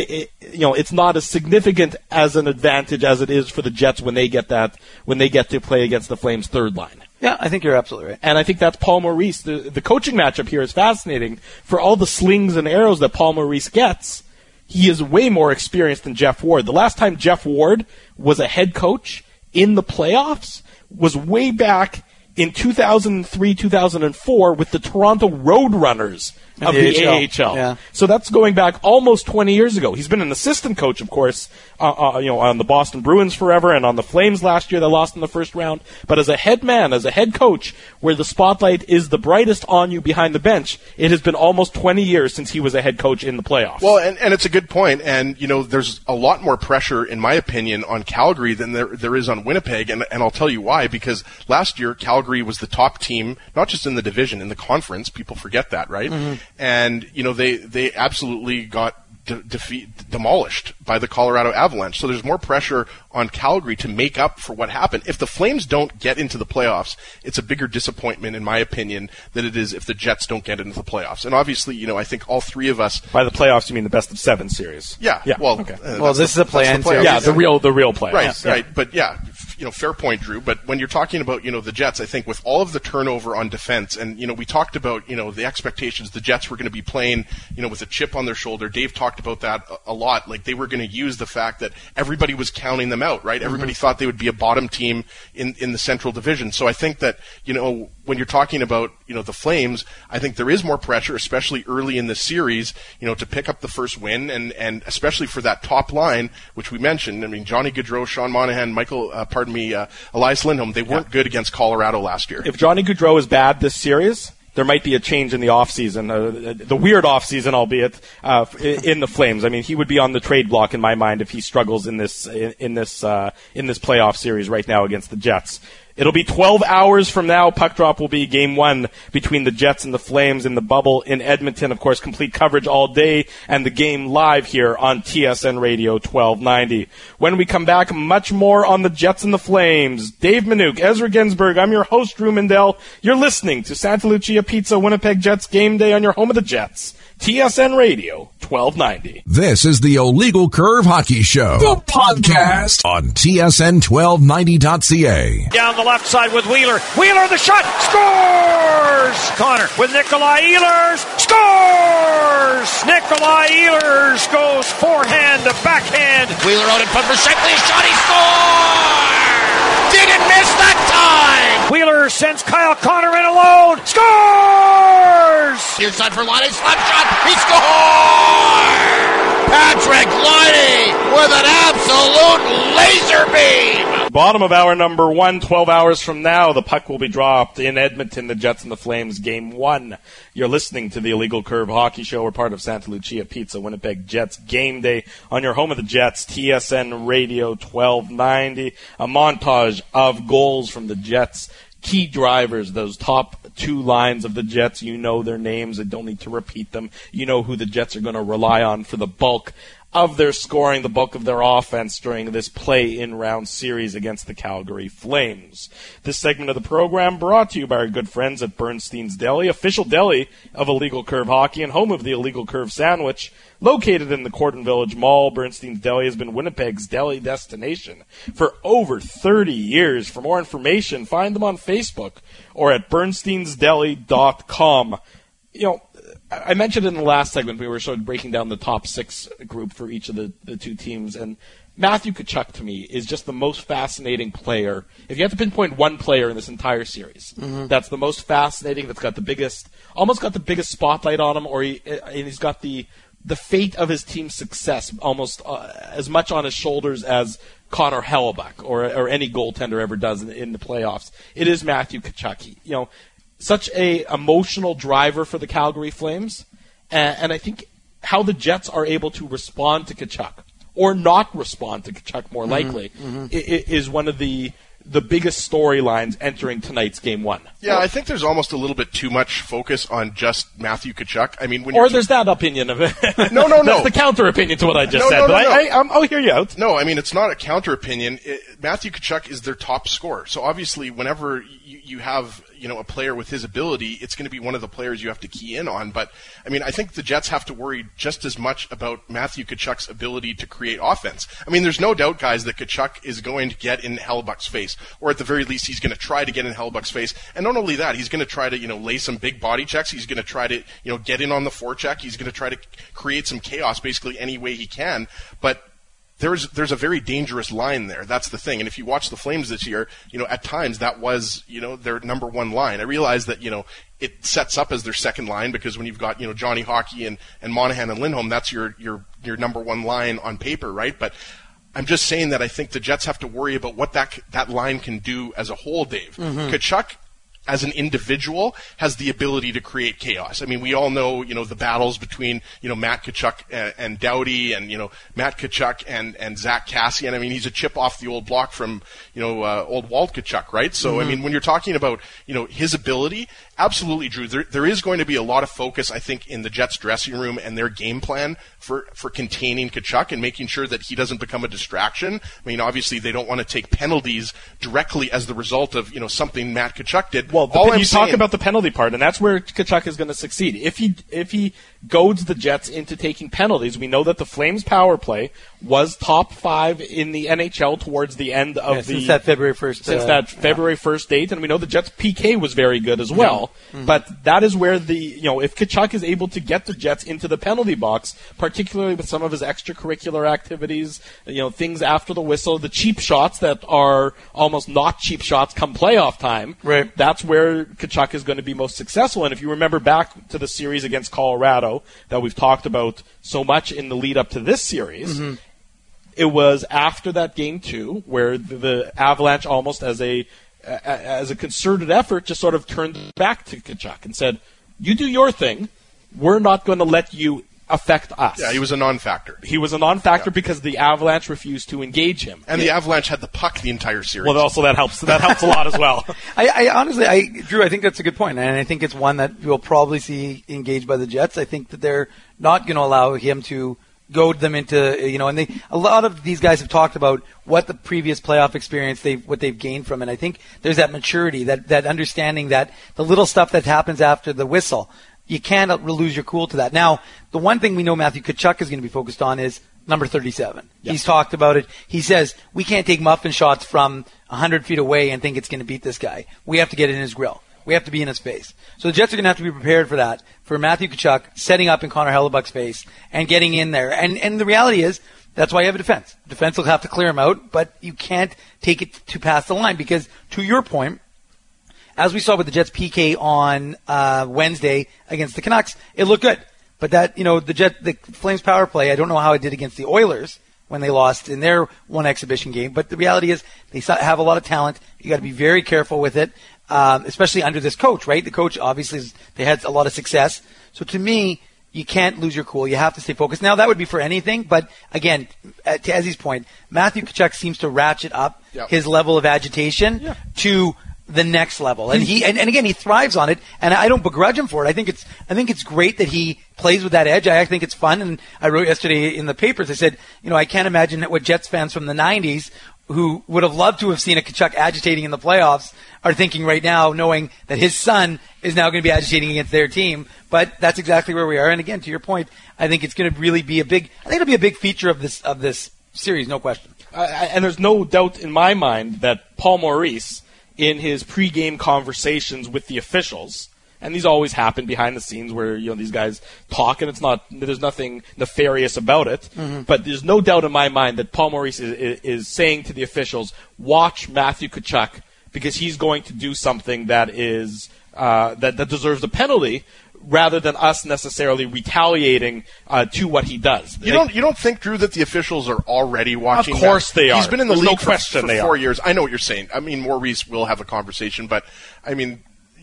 it's not as significant as an advantage as it is for the Jets when they get to play against the Flames' third line. Yeah, I think you're absolutely right. And I think that's Paul Maurice. The coaching matchup here is fascinating. For all the slings and arrows that Paul Maurice gets, he is way more experienced than Jeff Ward. The last time Jeff Ward was a head coach in the playoffs was way back in 2003-2004 with the Toronto Roadrunners of the AHL. Yeah. So that's going back almost 20 years ago. He's been an assistant coach, of course, on the Boston Bruins forever and on the Flames last year that lost in the first round. But as a head man, as a head coach, where the spotlight is the brightest on you behind the bench, it has been almost 20 years since he was a head coach in the playoffs. Well, and it's a good point. And, there's a lot more pressure, in my opinion, on Calgary than there is on Winnipeg. And I'll tell you why. Because last year, Calgary was the top team, not just in the division, in the conference. People forget that, right? And, they absolutely got demolished by the Colorado Avalanche. So there's more pressure on Calgary to make up for what happened. If the Flames don't get into the playoffs, it's a bigger disappointment, in my opinion, than it is if the Jets don't get into the playoffs. And obviously, I think all three of us... By the playoffs, you mean the best of 7 series? Yeah. Well, okay. This is a play-in series. Yeah, the real playoffs. Right, right. But yeah, fair point, Drew. But when you're talking about, the Jets, I think with all of the turnover on defense, and, we talked about, the expectations the Jets were going to be playing, with a chip on their shoulder. Dave talked about that a lot. Like, they were going to use the fact that everybody was counting them out, right? Everybody thought they would be a bottom team in the Central Division. So I think that, when you're talking about, the Flames, I think there is more pressure, especially early in the series, to pick up the first win, and especially for that top line, which we mentioned. I mean, Johnny Gaudreau, Sean Monahan, Elias Lindholm, they weren't good against Colorado last year. If Johnny Gaudreau is bad this series, there might be a change in the offseason, the weird offseason, albeit, in the Flames. I mean, he would be on the trade block in my mind if he struggles in this playoff series right now against the Jets. It'll be 12 hours from now. Puck drop will be Game 1 between the Jets and the Flames in the bubble in Edmonton. Of course, complete coverage all day and the game live here on TSN Radio 1290. When we come back, much more on the Jets and the Flames. Dave Minuk, Ezra Ginsburg, I'm your host, Drew Mindell. You're listening to Santa Lucia Pizza Winnipeg Jets Game Day on your home of the Jets. TSN Radio 1290. This is the Illegal Curve Hockey Show, the podcast on TSN1290.ca. Down the left side with Wheeler. Wheeler, the shot, scores! Connor with Nikolai Ehlers, scores! Nikolai Ehlers goes forehand to backhand. Wheeler out in front for Scheifele, shot, he scores! Didn't miss that time! Wheeler sends Kyle Connor in alone, scores! Here's side for Laine, slap shot, he scores! Patrick Laine with an absolute laser beam! Bottom of hour number 1, 12 hours from now, the puck will be dropped in Edmonton, the Jets and the Flames, Game 1. You're listening to the Illegal Curve Hockey Show. We're part of Santa Lucia Pizza, Winnipeg Jets Game Day on your home of the Jets, TSN Radio 1290. A montage of goals from the Jets. Key drivers, those top two lines of the Jets. You know their names. I don't need to repeat them. You know who the Jets are going to rely on for the bulk of their scoring, the bulk of their offense during this play-in-round series against the Calgary Flames. This segment of the program brought to you by our good friends at Bernstein's Deli, official deli of Illegal Curve Hockey and home of the Illegal Curve Sandwich. Located in the Corton Village Mall, Bernstein's Deli has been Winnipeg's deli destination for over 30 years. For more information, find them on Facebook or at bernsteinsdeli.com. You know, I mentioned in the last segment we were sort of breaking down the top 6 group for each of the two teams, and Matthew Tkachuk to me is just the most fascinating player. If you have to pinpoint one player in this entire series, that's the most fascinating, that's got the biggest, almost got the biggest spotlight on him, or he's got the fate of his team's success almost as much on his shoulders as Connor Hellebuyck or any goaltender ever does in the playoffs. It is Matthew Tkachuk. You know, such a emotional driver for the Calgary Flames, and I think how the Jets are able to respond to Tkachuk, or not respond to Tkachuk more likely, is one of the biggest storylines entering tonight's Game 1. Yeah, I think there's almost a little bit too much focus on just Matthew Tkachuk. I mean, there's that opinion of it. No. That's the counter opinion to what I just said. I'll hear you out. No, I mean, it's not a counter opinion. Matthew Tkachuk is their top scorer. So obviously, whenever you have a player with his ability, it's going to be one of the players you have to key in on. But I mean, I think the Jets have to worry just as much about Matthew Tkachuk's ability to create offense. I mean, there's no doubt, guys, that Tkachuk is going to get in Hellebuyck's face, or at the very least, he's going to try to get in Hellebuyck's face. And not only that, he's going to try to lay some big body checks. He's going to try to get in on the forecheck. He's going to try to create some chaos basically any way he can. But there's a very dangerous line there. That's the thing. And if you watch the Flames this year, at times that was, their number one line. I realize that, it sets up as their second line because when you've got, Johnny Hockey and Monahan and Lindholm, that's your number one line on paper, right? But I'm just saying that I think the Jets have to worry about what that line can do as a whole, Dave. Tkachuk, as an individual, has the ability to create chaos. I mean, we all know, the battles between, Matt Tkachuk and Doughty and, Matt Tkachuk and Zach Kassian. I mean, he's a chip off the old block from, old Walt Tkachuk, right? So, I mean, when you're talking about, his ability, absolutely, Drew, there is going to be a lot of focus, I think, in the Jets dressing room and their game plan for containing Tkachuk and making sure that he doesn't become a distraction. I mean, obviously, they don't want to take penalties directly as the result of, something Matt Tkachuk did. Well, you talk about the penalty part, and that's where Tkachuk is going to succeed. If he goads the Jets into taking penalties, we know that the Flames' power play was top 5 in the NHL towards the end of since that February 1st date, and we know the Jets' PK was very good as well. But that is where if Tkachuk is able to get the Jets into the penalty box, particularly with some of his extracurricular activities, things after the whistle, the cheap shots that are almost not cheap shots come playoff time, right? That's where Tkachuk is going to be most successful. And if you remember back to the series against Colorado that we've talked about so much in the lead up to this series, it was after that Game 2 where the Avalanche almost as a concerted effort just sort of turned back to Tkachuk and said, you do your thing, we're not going to let you affect us. Yeah, he was a non-factor. Because the Avalanche refused to engage him. And the Avalanche had the puck the entire series. Well, also that helps. That helps a lot as well. I honestly, Drew, I think that's a good point, and I think it's one that we'll probably see engaged by the Jets. I think that they're not going to allow him to goad them into, and a lot of these guys have talked about what the previous playoff experience what they've gained from it. And I think there's that maturity, that understanding that the little stuff that happens after the whistle, you can't lose your cool to that. Now, the one thing we know Matthew Tkachuk is going to be focused on is number 37. Yep. He's talked about it. He says, we can't take muffin shots from 100 feet away and think it's going to beat this guy. We have to get in his grill. We have to be in his face. So the Jets are going to have to be prepared for that, for Matthew Tkachuk setting up in Connor Hellebuyck's face and getting in there. And the reality is, that's why you have a defense. Defense will have to clear him out, but you can't take it to past the line because, to your point, as we saw with the Jets PK on Wednesday against the Canucks, it looked good. But that, the Flames power play, I don't know how it did against the Oilers when they lost in their one exhibition game. But the reality is they have a lot of talent. You got to be very careful with it, especially under this coach, right? The coach, obviously, they had a lot of success. So to me, you can't lose your cool. You have to stay focused. Now, that would be for anything, but again, to Ezzy's point, Matthew Tkachuk seems to ratchet up his level of agitation to the next level, and again, he thrives on it, and I don't begrudge him for it. I think it's great that he plays with that edge. I think it's fun, and I wrote yesterday in the papers, I said, I can't imagine what Jets fans from the 90s who would have loved to have seen a Tkachuk agitating in the playoffs are thinking right now, knowing that his son is now going to be agitating against their team. But that's exactly where we are. And again, to your point, I think it's going to really be it'll be a big feature of this series, no question. And there's no doubt in my mind that Paul Maurice, in his pregame conversations with the officials, and these always happen behind the scenes where these guys talk, and there's nothing nefarious about it. Mm-hmm. But there's no doubt in my mind that Paul Maurice is saying to the officials, watch Matthew Tkachuk because he's going to do something that is that deserves a penalty, rather than us necessarily retaliating to what he does. You don't think, Drew, that the officials are already watching? Of course they are. He's been in the league for 4 are. years. I know what you're saying. I mean, Maurice will have a conversation, but I mean,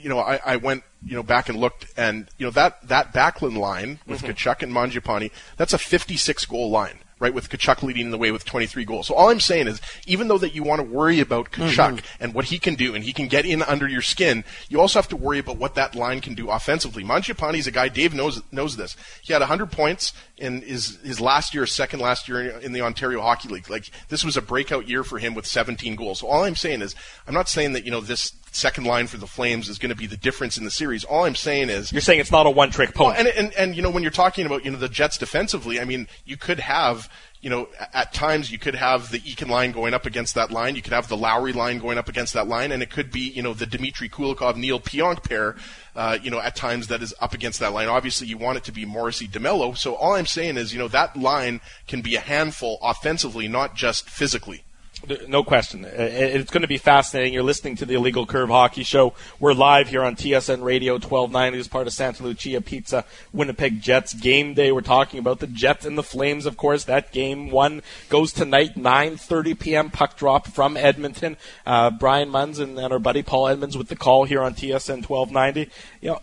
I went back and looked, and that Backlund line with Tkachuk and Mangiapane, that's a 56-goal line, right, with Tkachuk leading the way with 23 goals. So all I'm saying is, even though that you want to worry about Tkachuk and what he can do, and he can get in under your skin, you also have to worry about what that line can do offensively. Mangiapane's a guy, Dave knows this. He had 100 points in his second last year in the Ontario Hockey League. Like, this was a breakout year for him with 17 goals. So all I'm saying is, I'm not saying that, this second line for the Flames is going to be the difference in the series. All I'm saying is... You're saying it's not a one-trick pony. Well, and when you're talking about, the Jets defensively, I mean, you could have... at times you could have the Eakin line going up against that line. You could have the Lowry line going up against that line, and it could be, the Dmitry Kulikov-Neil Pionk pair, at times that is up against that line. Obviously, you want it to be Morrissey-DeMello. So all I'm saying is, that line can be a handful offensively, not just physically. No question. It's going to be fascinating. You're listening to the Illegal Curve Hockey Show. We're live here on TSN Radio 1290 as part of Santa Lucia Pizza Winnipeg Jets Game Day. We're talking about the Jets and the Flames, of course. That game one goes tonight, 9:30 p.m. puck drop from Edmonton. Brian Munns and our buddy Paul Edmonds with the call here on TSN 1290.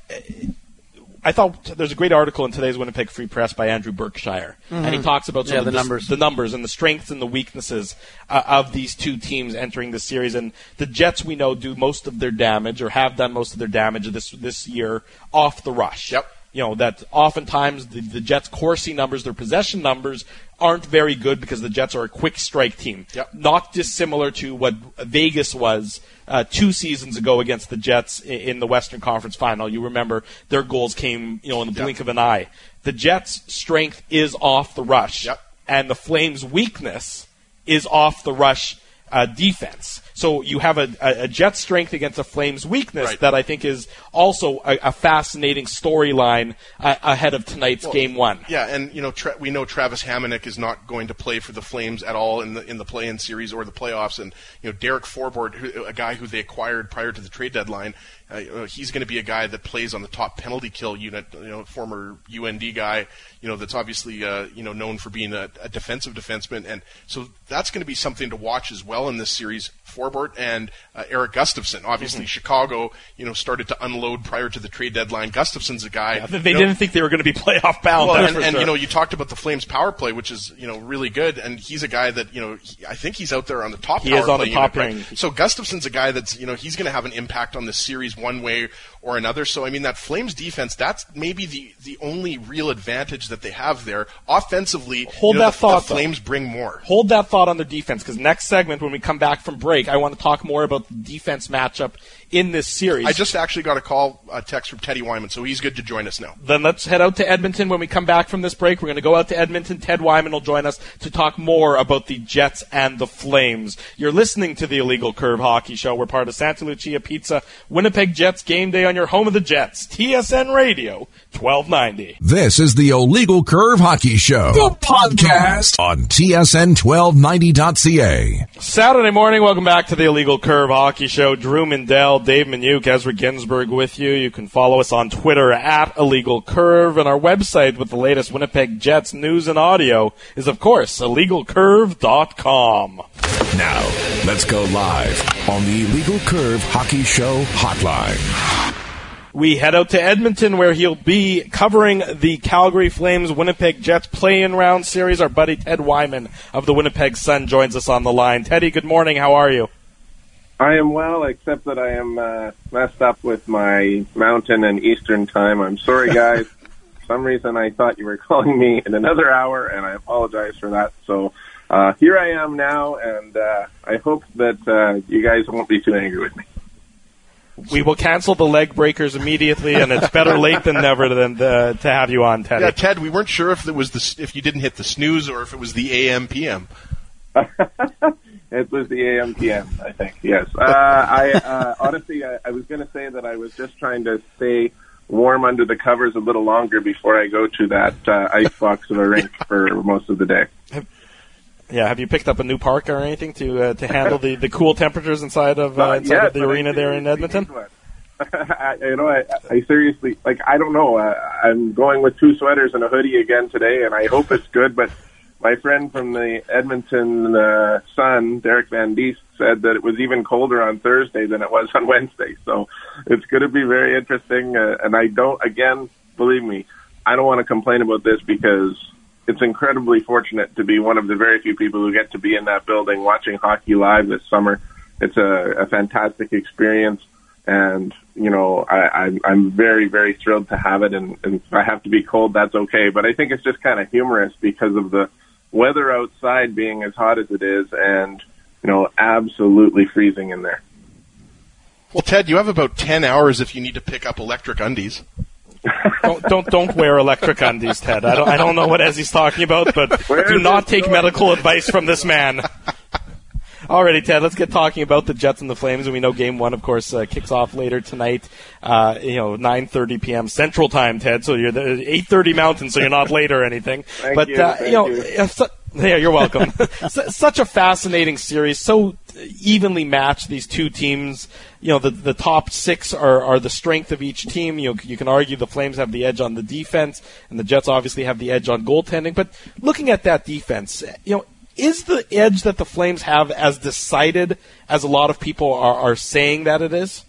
I thought there's a great article in today's Winnipeg Free Press by Andrew Berkshire, and he talks about the numbers and the strengths and the weaknesses of these two teams entering the series. And the Jets, we know, do most of their damage, or have done most of their damage this year off the rush. Yep. That oftentimes the Jets' Corsi numbers, their possession numbers, aren't very good because the Jets are a quick strike team. Yep. Not dissimilar to what Vegas was 2 seasons ago against the Jets in the Western Conference Final. You remember their goals came, in the blink of an eye. The Jets' strength is off the rush, and the Flames' weakness is off the rush defense. So you have a Jets strength against a Flames weakness that I think is also a fascinating storyline ahead of tonight's game one. Yeah, and we know Travis Hamonic is not going to play for the Flames at all in the play-in series or the playoffs, and Derek Forbort, a guy who they acquired prior to the trade deadline, he's going to be a guy that plays on the top penalty kill unit. Former UND guy, that's obviously known for being a defensive defenseman, and so that's going to be something to watch as well in this series. Forbort and Eric Gustafsson. Obviously, Chicago, started to unload prior to the trade deadline. Gustafsson's a guy. They didn't think they were going to be playoff bound. Well, and you talked about the Flames power play, which is really good, and he's a guy that I think he's out there on the top. He power is on play the top unit, ring. Right? So Gustafsson's a guy that's he's going to have an impact on this series one way or another. So I mean, that Flames defense, that's maybe the only real advantage that they have there offensively. The Flames bring more. Hold that thought on the defense, because next segment, when we come back from break, I want to talk more about the defense matchup in this series. I just actually got a text from Teddy Wyman, so he's good to join us now. Then let's head out to Edmonton when we come back from this break. We're going to go out to Edmonton. Ted Wyman will join us to talk more about the Jets and the Flames. You're listening to the Illegal Curve Hockey Show. We're part of Santa Lucia Pizza Winnipeg Jets Game Day on your home of the Jets. TSN Radio 1290. This is the Illegal Curve Hockey Show, the podcast on TSN 1290.ca. Saturday morning, welcome back back to the Illegal Curve Hockey Show. Drew Mindell, Dave Minuk, Ezra Ginsburg with you. You can follow us on Twitter at Illegal Curve, and our website with the latest Winnipeg Jets news and audio is, of course, illegalcurve.com. Now, let's go live on the Illegal Curve Hockey Show hotline. We head out to Edmonton, where he'll be covering the Calgary Flames Winnipeg Jets play-in round series. Our buddy Ted Wyman of the Winnipeg Sun joins us on the line. Teddy, good morning. How are you? I am well, except that I am messed up with my Mountain and Eastern time. I'm sorry, guys. For some reason, I thought you were calling me in another hour, and I apologize for that. So here I am now, and I hope that you guys won't be too angry with me. We will cancel the leg breakers immediately, and it's better late than never to have you on, Ted. Yeah, Ted, we weren't sure if it was if you didn't hit the snooze or if it was the AM PM. It was the AM PM, I think. Yes. I honestly, I was going to say that I was just trying to stay warm under the covers a little longer before I go to that ice box of a rink for most of the day. Yeah, have you picked up a new parka or anything to handle the cool temperatures inside of the arena there in Edmonton? I seriously, I don't know. I'm going with 2 sweaters and a hoodie again today, and I hope it's good. But my friend from the Edmonton Sun, Derek Van Diest, said that it was even colder on Thursday than it was on Wednesday. So it's going to be very interesting. And I don't, again, believe me, I don't want to complain about this because it's incredibly fortunate to be one of the very few people who get to be in that building watching hockey live this summer. It's a fantastic experience, and I'm very, very thrilled to have it. And if I have to be cold, that's okay. But I think it's just kind of humorous because of the weather outside being as hot as it is, and absolutely freezing in there. Well, Ted, you have about 10 hours if you need to pick up electric undies. Don't wear electric undies, Ted. I don't know what Ezzy's talking about, but do not take medical advice from this man. Alrighty, Ted, let's get talking about the Jets and the Flames. And we know Game 1, of course, kicks off later tonight, 9:30 p.m. Central Time, Ted. So you're 8:30 Mountain, so you're not late or anything. Thank you. Yeah, you're welcome. Such a fascinating series, so evenly matched, these two teams. The top 6 are the strength of each team. You can argue the Flames have the edge on the defense, and the Jets obviously have the edge on goaltending. But looking at that defense, is the edge that the Flames have as decided as a lot of people are saying that it is?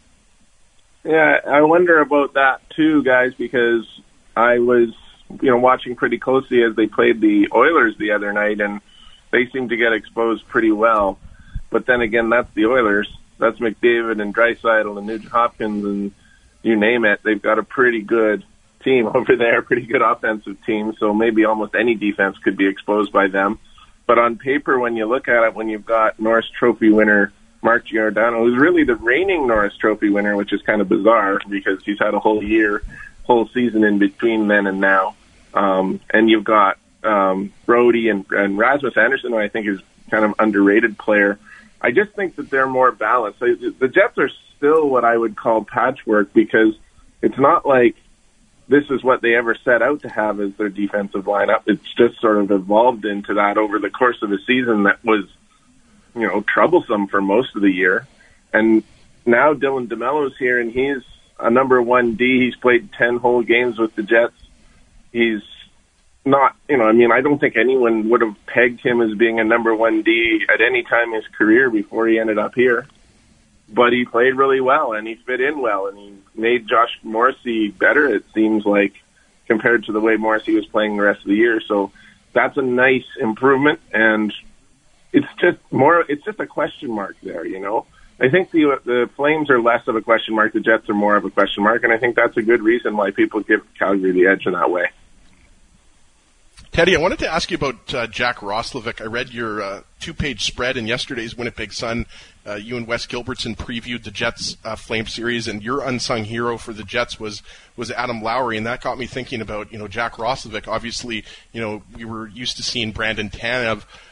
Yeah, I wonder about that too, guys, because I was watching pretty closely as they played the Oilers the other night, and they seemed to get exposed pretty well. But then again, that's the Oilers. That's McDavid and Draisaitl and Nugent Hopkins and you name it. They've got a pretty good team over there, pretty good offensive team, so maybe almost any defense could be exposed by them. But on paper, when you look at it, when you've got Norris Trophy winner Mark Giordano, who's really the reigning Norris Trophy winner, which is kind of bizarre because he's had a whole season in between then and now. And you've got Brody and Rasmus Anderson, who I think is kind of underrated player. I just think that they're more balanced. The Jets are still what I would call patchwork because it's not like this is what they ever set out to have as their defensive lineup. It's just sort of evolved into that over the course of a season that was, troublesome for most of the year. And now Dylan DeMello's here, and he's a number 1 D. He's played 10 whole games with the Jets. He's not, I don't think anyone would have pegged him as being a number 1 D at any time in his career before he ended up here. But he played really well, and he fit in well, and he made Josh Morrissey better, it seems like, compared to the way Morrissey was playing the rest of the year. So that's a nice improvement, and it's just a question mark there, I think the Flames are less of a question mark, the Jets are more of a question mark, and I think that's a good reason why people give Calgary the edge in that way. Teddy, I wanted to ask you about Jack Roslovic. I read your 2-page spread in yesterday's Winnipeg Sun. You and Wes Gilbertson previewed the Jets Flame series, and your unsung hero for the Jets was Adam Lowry, and that got me thinking about Jack Roslovic. Obviously, we were used to seeing Brandon Tanev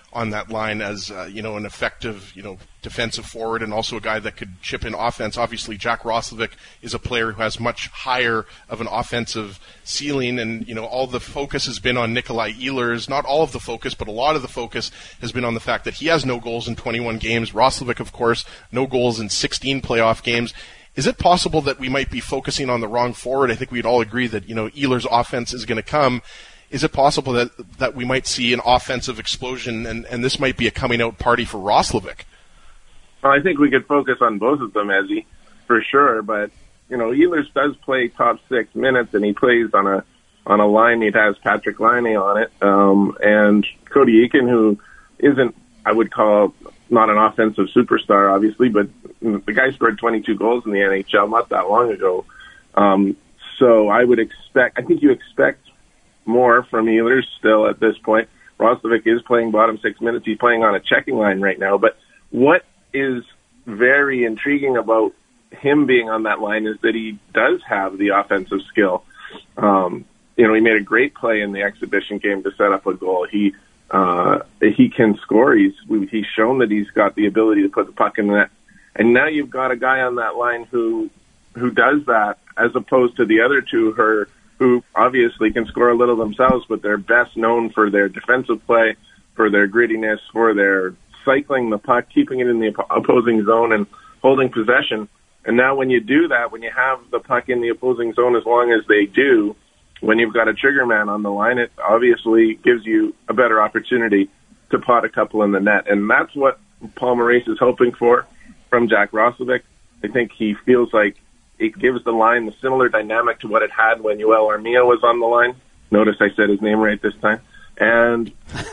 on that line as an effective defensive forward and also a guy that could chip in offense. Obviously, Jack Roslovic is a player who has much higher of an offensive ceiling, and all the focus has been on Nikolai Ehlers. Not all of the focus, but a lot of the focus has been on the fact that he has no goals in 21 games. Roslovic, of course, no goals in 16 playoff games. Is it possible that we might be focusing on the wrong forward? I think we'd all agree that Ehlers' offense is going to come. Is it possible that we might see an offensive explosion and this might be a coming out party for Roslovic? Well, I think we could focus on both of them, Ezzy, for sure. But Ehlers does play top 6 minutes, and he plays on a line that has Patrick Laine on it, and Cody Eakin, who isn't, I would call, not an offensive superstar, obviously, but the guy scored 22 goals in the NHL not that long ago. So I think you expect more from Ehlers still at this point. Roslovic is playing bottom 6 minutes. He's playing on a checking line right now. But what is very intriguing about him being on that line is that he does have the offensive skill. He made a great play in the exhibition game to set up a goal. He can score. He's shown that he's got the ability to put the puck in the net. And now you've got a guy on that line who does that, as opposed to the other two who obviously can score a little themselves, but they're best known for their defensive play, for their grittiness, for their cycling the puck, keeping it in the opposing zone and holding possession. And now when you do that, when you have the puck in the opposing zone as long as they do, when you've got a trigger man on the line, it obviously gives you a better opportunity to pot a couple in the net. And that's what Paul Maurice is hoping for from Jack Roslovic. I think he feels like it gives the line a similar dynamic to what it had when Yoel Armia was on the line. Notice I said his name right this time. And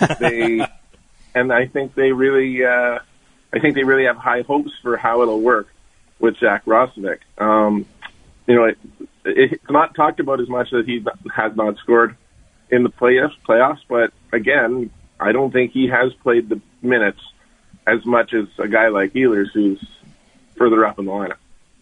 I think they really have high hopes for how it'll work with Jack Roslovic. It's not talked about as much that he has not scored in the playoffs, but again, I don't think he has played the minutes as much as a guy like Ehlers, who's further up in the lineup.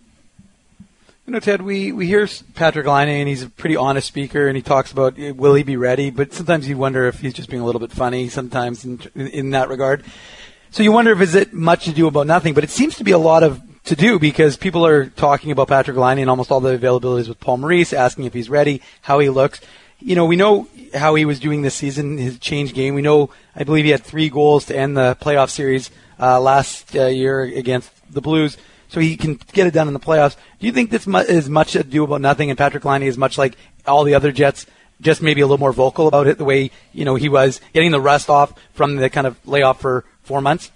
Ted, we hear Patrick Laine, and he's a pretty honest speaker, and he talks about will he be ready, but sometimes you wonder if he's just being a little bit funny sometimes in that regard. So you wonder if is it much to do about nothing, but it seems to be a lot of to do because people are talking about Patrick Laine and almost all the availabilities with Paul Maurice, asking if he's ready, how he looks. We know how he was doing this season, his change game. We know, I believe he had 3 goals to end the playoff series last year against the Blues. So he can get it done in the playoffs. Do you think this is much to do about nothing, and Patrick Laine is much like all the other Jets, just maybe a little more vocal about it, the way he was getting the rust off from the kind of layoff for 4 months?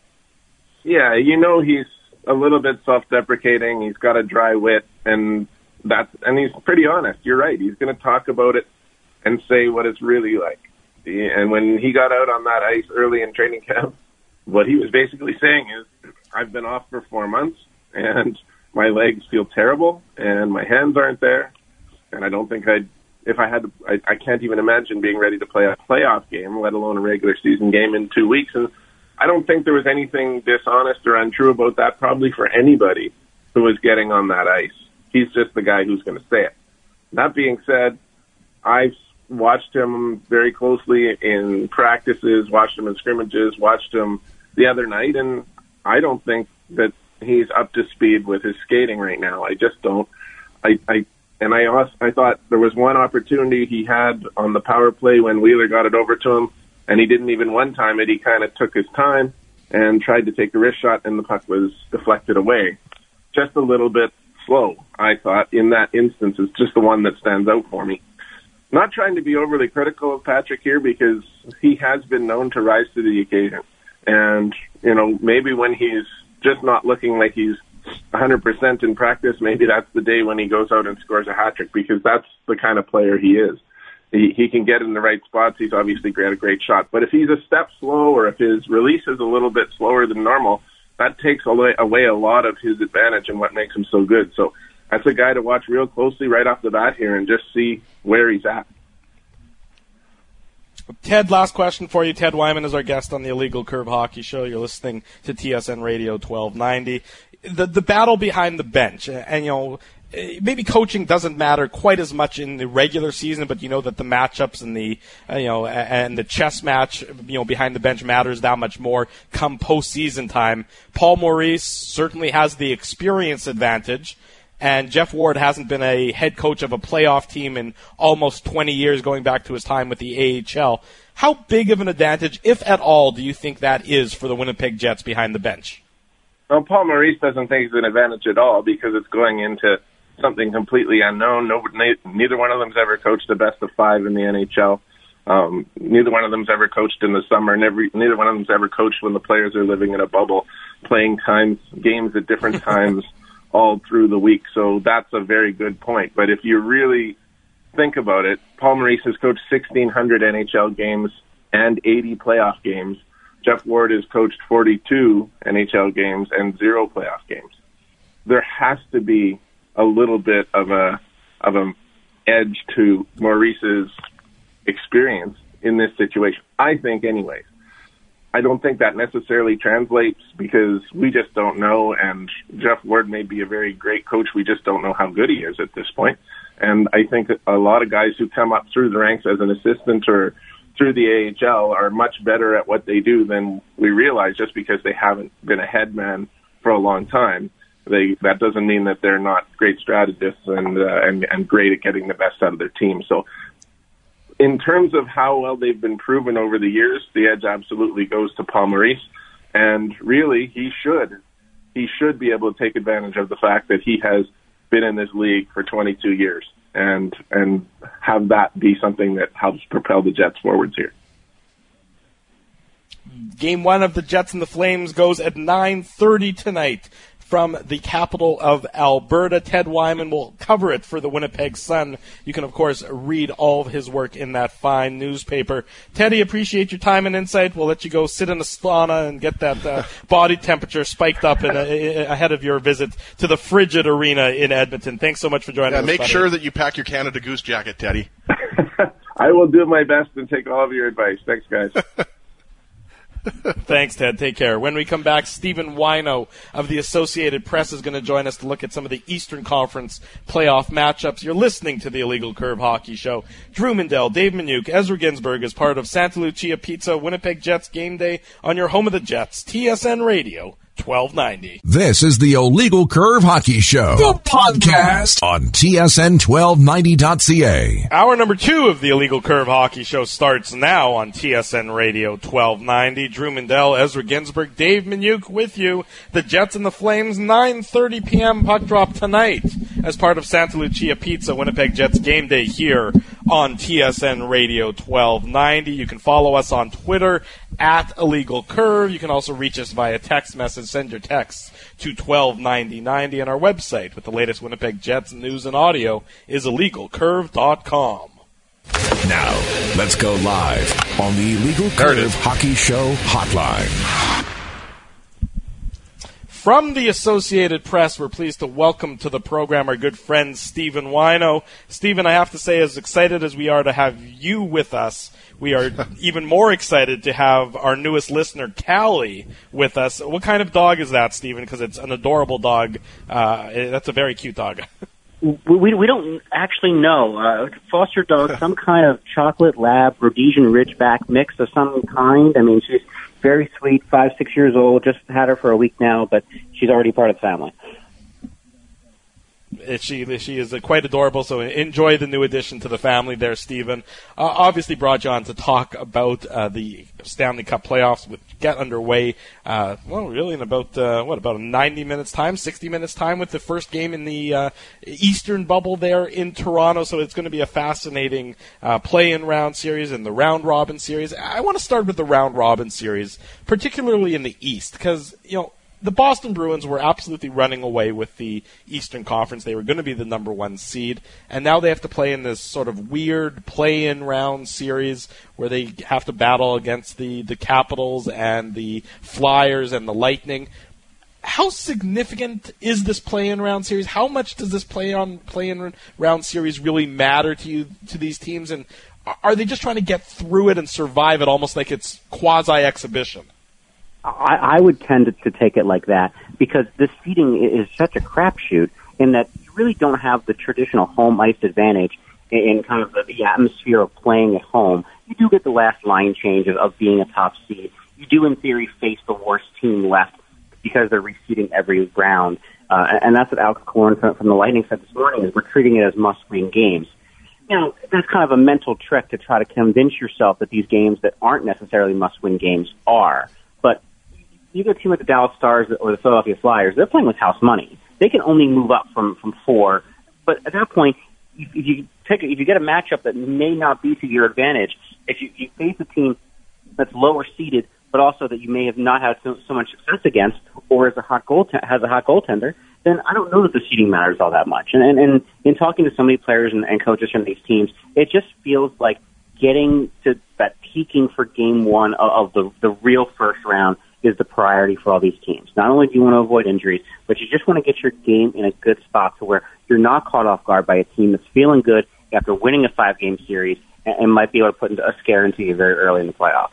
Yeah, he's a little bit self-deprecating. He's got a dry wit, and he's pretty honest. You're right. He's going to talk about it and say what it's really like. And when he got out on that ice early in training camp, what he was basically saying is, I've been off for 4 months, and my legs feel terrible, and my hands aren't there, and I don't think I can't even imagine being ready to play a playoff game, let alone a regular season game in 2 weeks. And I don't think there was anything dishonest or untrue about that, probably for anybody who was getting on that ice. He's just the guy who's going to say it. That being said, I've watched him very closely in practices, watched him in scrimmages, watched him the other night, and I don't think that he's up to speed with his skating right now. I just don't. I thought there was one opportunity he had on the power play when Wheeler got it over to him, and he didn't even one-time it. He kind of took his time and tried to take a wrist shot, and the puck was deflected away. Just a little bit slow, I thought, in that instance. It's just the one that stands out for me. Not trying to be overly critical of Patrick here because he has been known to rise to the occasion. And, maybe when he's just not looking like he's 100% in practice, maybe that's the day when he goes out and scores a hat trick, because that's the kind of player he is. He can get in the right spots. He's obviously got a great shot. But if he's a step slow or if his release is a little bit slower than normal, that takes away a lot of his advantage and what makes him so good. So that's a guy to watch real closely right off the bat here and just see where he's at. Ted, last question for you. Ted Wyman is our guest on the Illegal Curve Hockey Show. You're listening to TSN Radio 1290. The battle behind the bench, and maybe coaching doesn't matter quite as much in the regular season, but you know that the matchups and the and the chess match behind the bench matters that much more come postseason time. Paul Maurice certainly has the experience advantage, and Jeff Ward hasn't been a head coach of a playoff team in almost 20 years, going back to his time with the AHL. How big of an advantage, if at all, do you think that is for the Winnipeg Jets behind the bench? Well, Paul Maurice doesn't think it's an advantage at all because it's going into something completely unknown. Neither one of them's ever coached the best of 5 in the NHL. Neither one of them's ever coached in the summer. Neither one of them's ever coached when the players are living in a bubble, playing games at different times all through the week. So that's a very good point. But if you really think about it, Paul Maurice has coached 1,600 NHL games and 80 playoff games. Jeff Ward has coached 42 NHL games and 0 playoff games. There has to be a little bit of an edge to Maurice's experience in this situation, I think, anyways. I don't think that necessarily translates because we just don't know, and Jeff Ward may be a very great coach. We just don't know how good he is at this point. And I think a lot of guys who come up through the ranks as an assistant or through the AHL are much better at what they do than we realize just because they haven't been a head man for a long time. That doesn't mean that they're not great strategists and great at getting the best out of their team. So in terms of how well they've been proven over the years, the edge absolutely goes to Paul Maurice. And really, he should be able to take advantage of the fact that he has been in this league for 22 years and have that be something that helps propel the Jets forwards here. Game 1 of the Jets and the Flames goes at 9:30 tonight from the capital of Alberta. Ted Wyman will cover it for the Winnipeg Sun. You can, of course, read all of his work in that fine newspaper. Teddy, appreciate your time and insight. We'll let you go sit in a sauna and get that body temperature spiked up ahead of your visit to the Frigid Arena in Edmonton. Thanks so much for joining us. Make sure that you pack your Canada Goose jacket, Teddy. I will do my best and take all of your advice. Thanks, guys. Thanks, Ted. Take care. When we come back, Stephen Wino of the Associated Press is going to join us to look at some of the Eastern Conference playoff matchups. You're listening to the Illegal Curve Hockey Show. Drew Mindell, Dave Minuk, Ezra Ginsburg is part of Santa Lucia Pizza Winnipeg Jets Game Day on your home of the Jets, TSN Radio 1290. This is the Illegal Curve Hockey Show, the podcast on TSN1290.ca. Hour number 2 of the Illegal Curve Hockey Show starts now on TSN Radio 1290. Drew Mindell, Ezra Ginsburg, Dave Minuk with you. The Jets and the Flames, 9:30 p.m. puck drop tonight as part of Santa Lucia Pizza Winnipeg Jets Game Day here on TSN Radio 1290. You can follow us on Twitter at Illegal Curve. You can also reach us via text message. Send your texts to 129090, and our website with the latest Winnipeg Jets news and audio is illegalcurve.com. Now, let's go live on the Illegal Curve Hockey Show hotline. From the Associated Press, we're pleased to welcome to the program our good friend Stephen Wino. Stephen, I have to say, as excited as we are to have you with us, we are even more excited to have our newest listener, Callie, with us. What kind of dog is that, Stephen? Because it's an adorable dog. That's a very cute dog. We don't actually know. Foster dog, some kind of chocolate lab, Rhodesian Ridgeback mix of some kind. I mean, she's very sweet, 5-6 years old. Just had her for a week now, but she's already part of the family. She is quite adorable, so enjoy the new addition to the family there, Stephen. Obviously brought you on to talk about the Stanley Cup playoffs, which get underway, really in about 90 minutes time, 60 minutes time with the first game in the Eastern bubble there in Toronto, so it's going to be a fascinating play-in round series and the round-robin series. I want to start with the round-robin series, particularly in the East, because, the Boston Bruins were absolutely running away with the Eastern Conference. They were going to be the number 1 seed, and now they have to play in this sort of weird play-in round series where they have to battle against the Capitals and the Flyers and the Lightning. How significant is this play-in round series? How much does this play-in round series really matter to these teams, and are they just trying to get through it and survive it almost like it's quasi-exhibition? I would tend to take it like that because this seeding is such a crapshoot in that you really don't have the traditional home ice advantage in kind of the atmosphere of playing at home. You do get the last line change of being a top seed. You do, in theory, face the worst team left because they're reseeding every round. And that's what Alex Killorn from the Lightning said this morning, is we're treating it as must-win games. That's kind of a mental trick to try to convince yourself that these games that aren't necessarily must-win games are. But either team like the Dallas Stars or the Philadelphia Flyers, they're playing with house money. They can only move up from 4. But at that point, if you get a matchup that may not be to your advantage, if you face a team that's lower seeded, but also that you may have not had so much success against, or has a hot goaltender, then I don't know that the seeding matters all that much. And in talking to so many players and coaches from these teams, it just feels like getting to that peaking for game one of the real first round is the priority for all these teams. Not only do you want to avoid injuries, but you just want to get your game in a good spot to where you're not caught off guard by a team that's feeling good after winning a 5-game series and might be able to put a scare into you very early in the playoffs.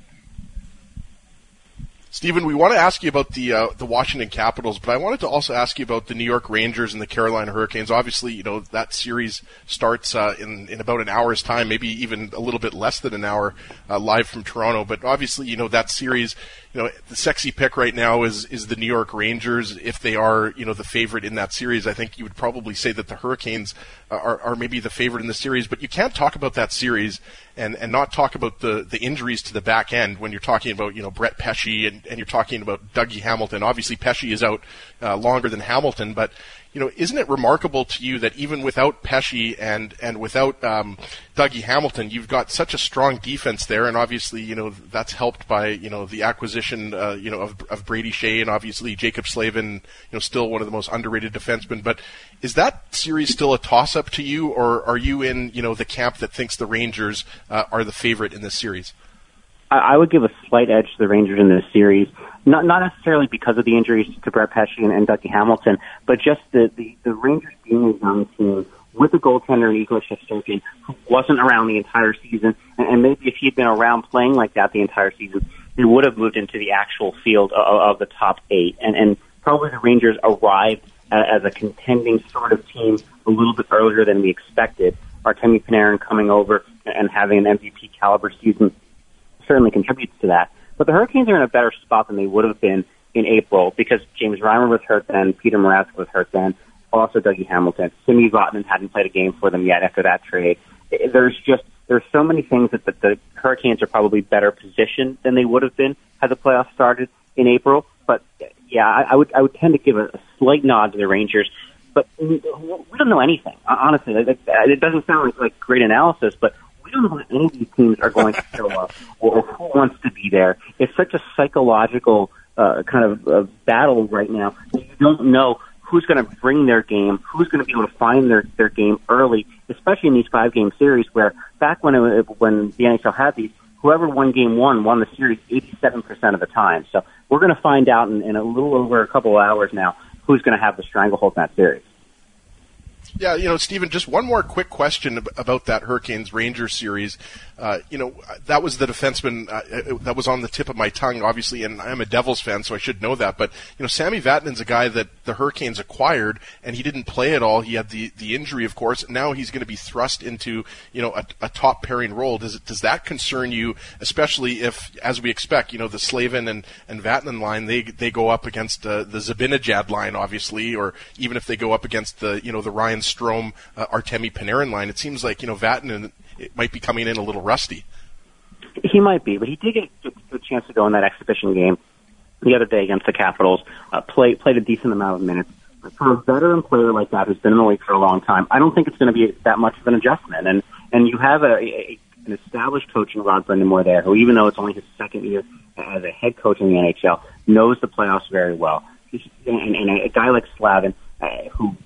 Stephen, we want to ask you about the Washington Capitals, but I wanted to also ask you about the New York Rangers and the Carolina Hurricanes. Obviously, that series starts in about an hour's time, maybe even a little bit less than an hour, live from Toronto. But obviously, that series, the sexy pick right now is the New York Rangers. If they are, the favorite in that series, I think you would probably say that the Hurricanes are maybe the favorite in the series. But you can't talk about that series and not talk about the injuries to the back end when you're talking about, Brett Pesce and you're talking about Dougie Hamilton. Obviously, Pesce is out longer than Hamilton, but isn't it remarkable to you that even without Pesce and without Dougie Hamilton, you've got such a strong defense there, and obviously, that's helped by, the acquisition, of Brady Shea, and obviously Jacob Slavin, still one of the most underrated defensemen. But is that series still a toss-up to you, or are you in, the camp that thinks the Rangers are the favorite in this series? I would give a slight edge to the Rangers in this series, not necessarily because of the injuries to Brett Pesce and Dougie Hamilton, but just the Rangers being a young team with a goaltender in Igor Shesterkin who wasn't around the entire season, and maybe if he had been around playing like that the entire season, he would have moved into the actual field of the top 8. And probably the Rangers arrived as a contending sort of team a little bit earlier than we expected. Artemi Panarin coming over and having an MVP caliber season certainly contributes to that. But the Hurricanes are in a better spot than they would have been in April because James Reimer was hurt then, Peter Mrazek was hurt then, also Dougie Hamilton. Simi Vatanen hadn't played a game for them yet after that trade. There's so many things that the Hurricanes are probably better positioned than they would have been had the playoffs started in April. But yeah, I would tend to give a slight nod to the Rangers. But we don't know anything, honestly. It doesn't sound like great analysis, but we don't know when any of these teams are going to show up or who wants to be there. It's such a psychological kind of battle right now. You don't know who's going to bring their game, who's going to be able to find their game early, especially in these 5-game series where back when the NHL had these, whoever won game 1 won the series 87% of the time. So we're going to find out in a little over a couple of hours now who's going to have the stranglehold in that series. Yeah, Stephen, just one more quick question about that Hurricanes-Rangers series. That was the defenseman that was on the tip of my tongue, obviously, and I'm a Devils fan, so I should know that. But, Sami Vatanen's a guy that the Hurricanes acquired, and he didn't play at all. He had the injury, of course. Now he's going to be thrust into, a top-pairing role. Does that concern you, especially if, as we expect, the Slavin and Vatanen line, they go up against the Zibanejad line, obviously, or even if they go up against the Ryan Strome, Artemi Panarin line, it seems like, Vatanen might be coming in a little rusty. He might be, but he did get a chance to go in that exhibition game the other day against the Capitals, played a decent amount of minutes. For a veteran player like that who's been in the league for a long time, I don't think it's going to be that much of an adjustment. And you have an established coach in Rod Brind'Amour there, who, even though it's only his second year as a head coach in the NHL, knows the playoffs very well. And a guy like Slavin, who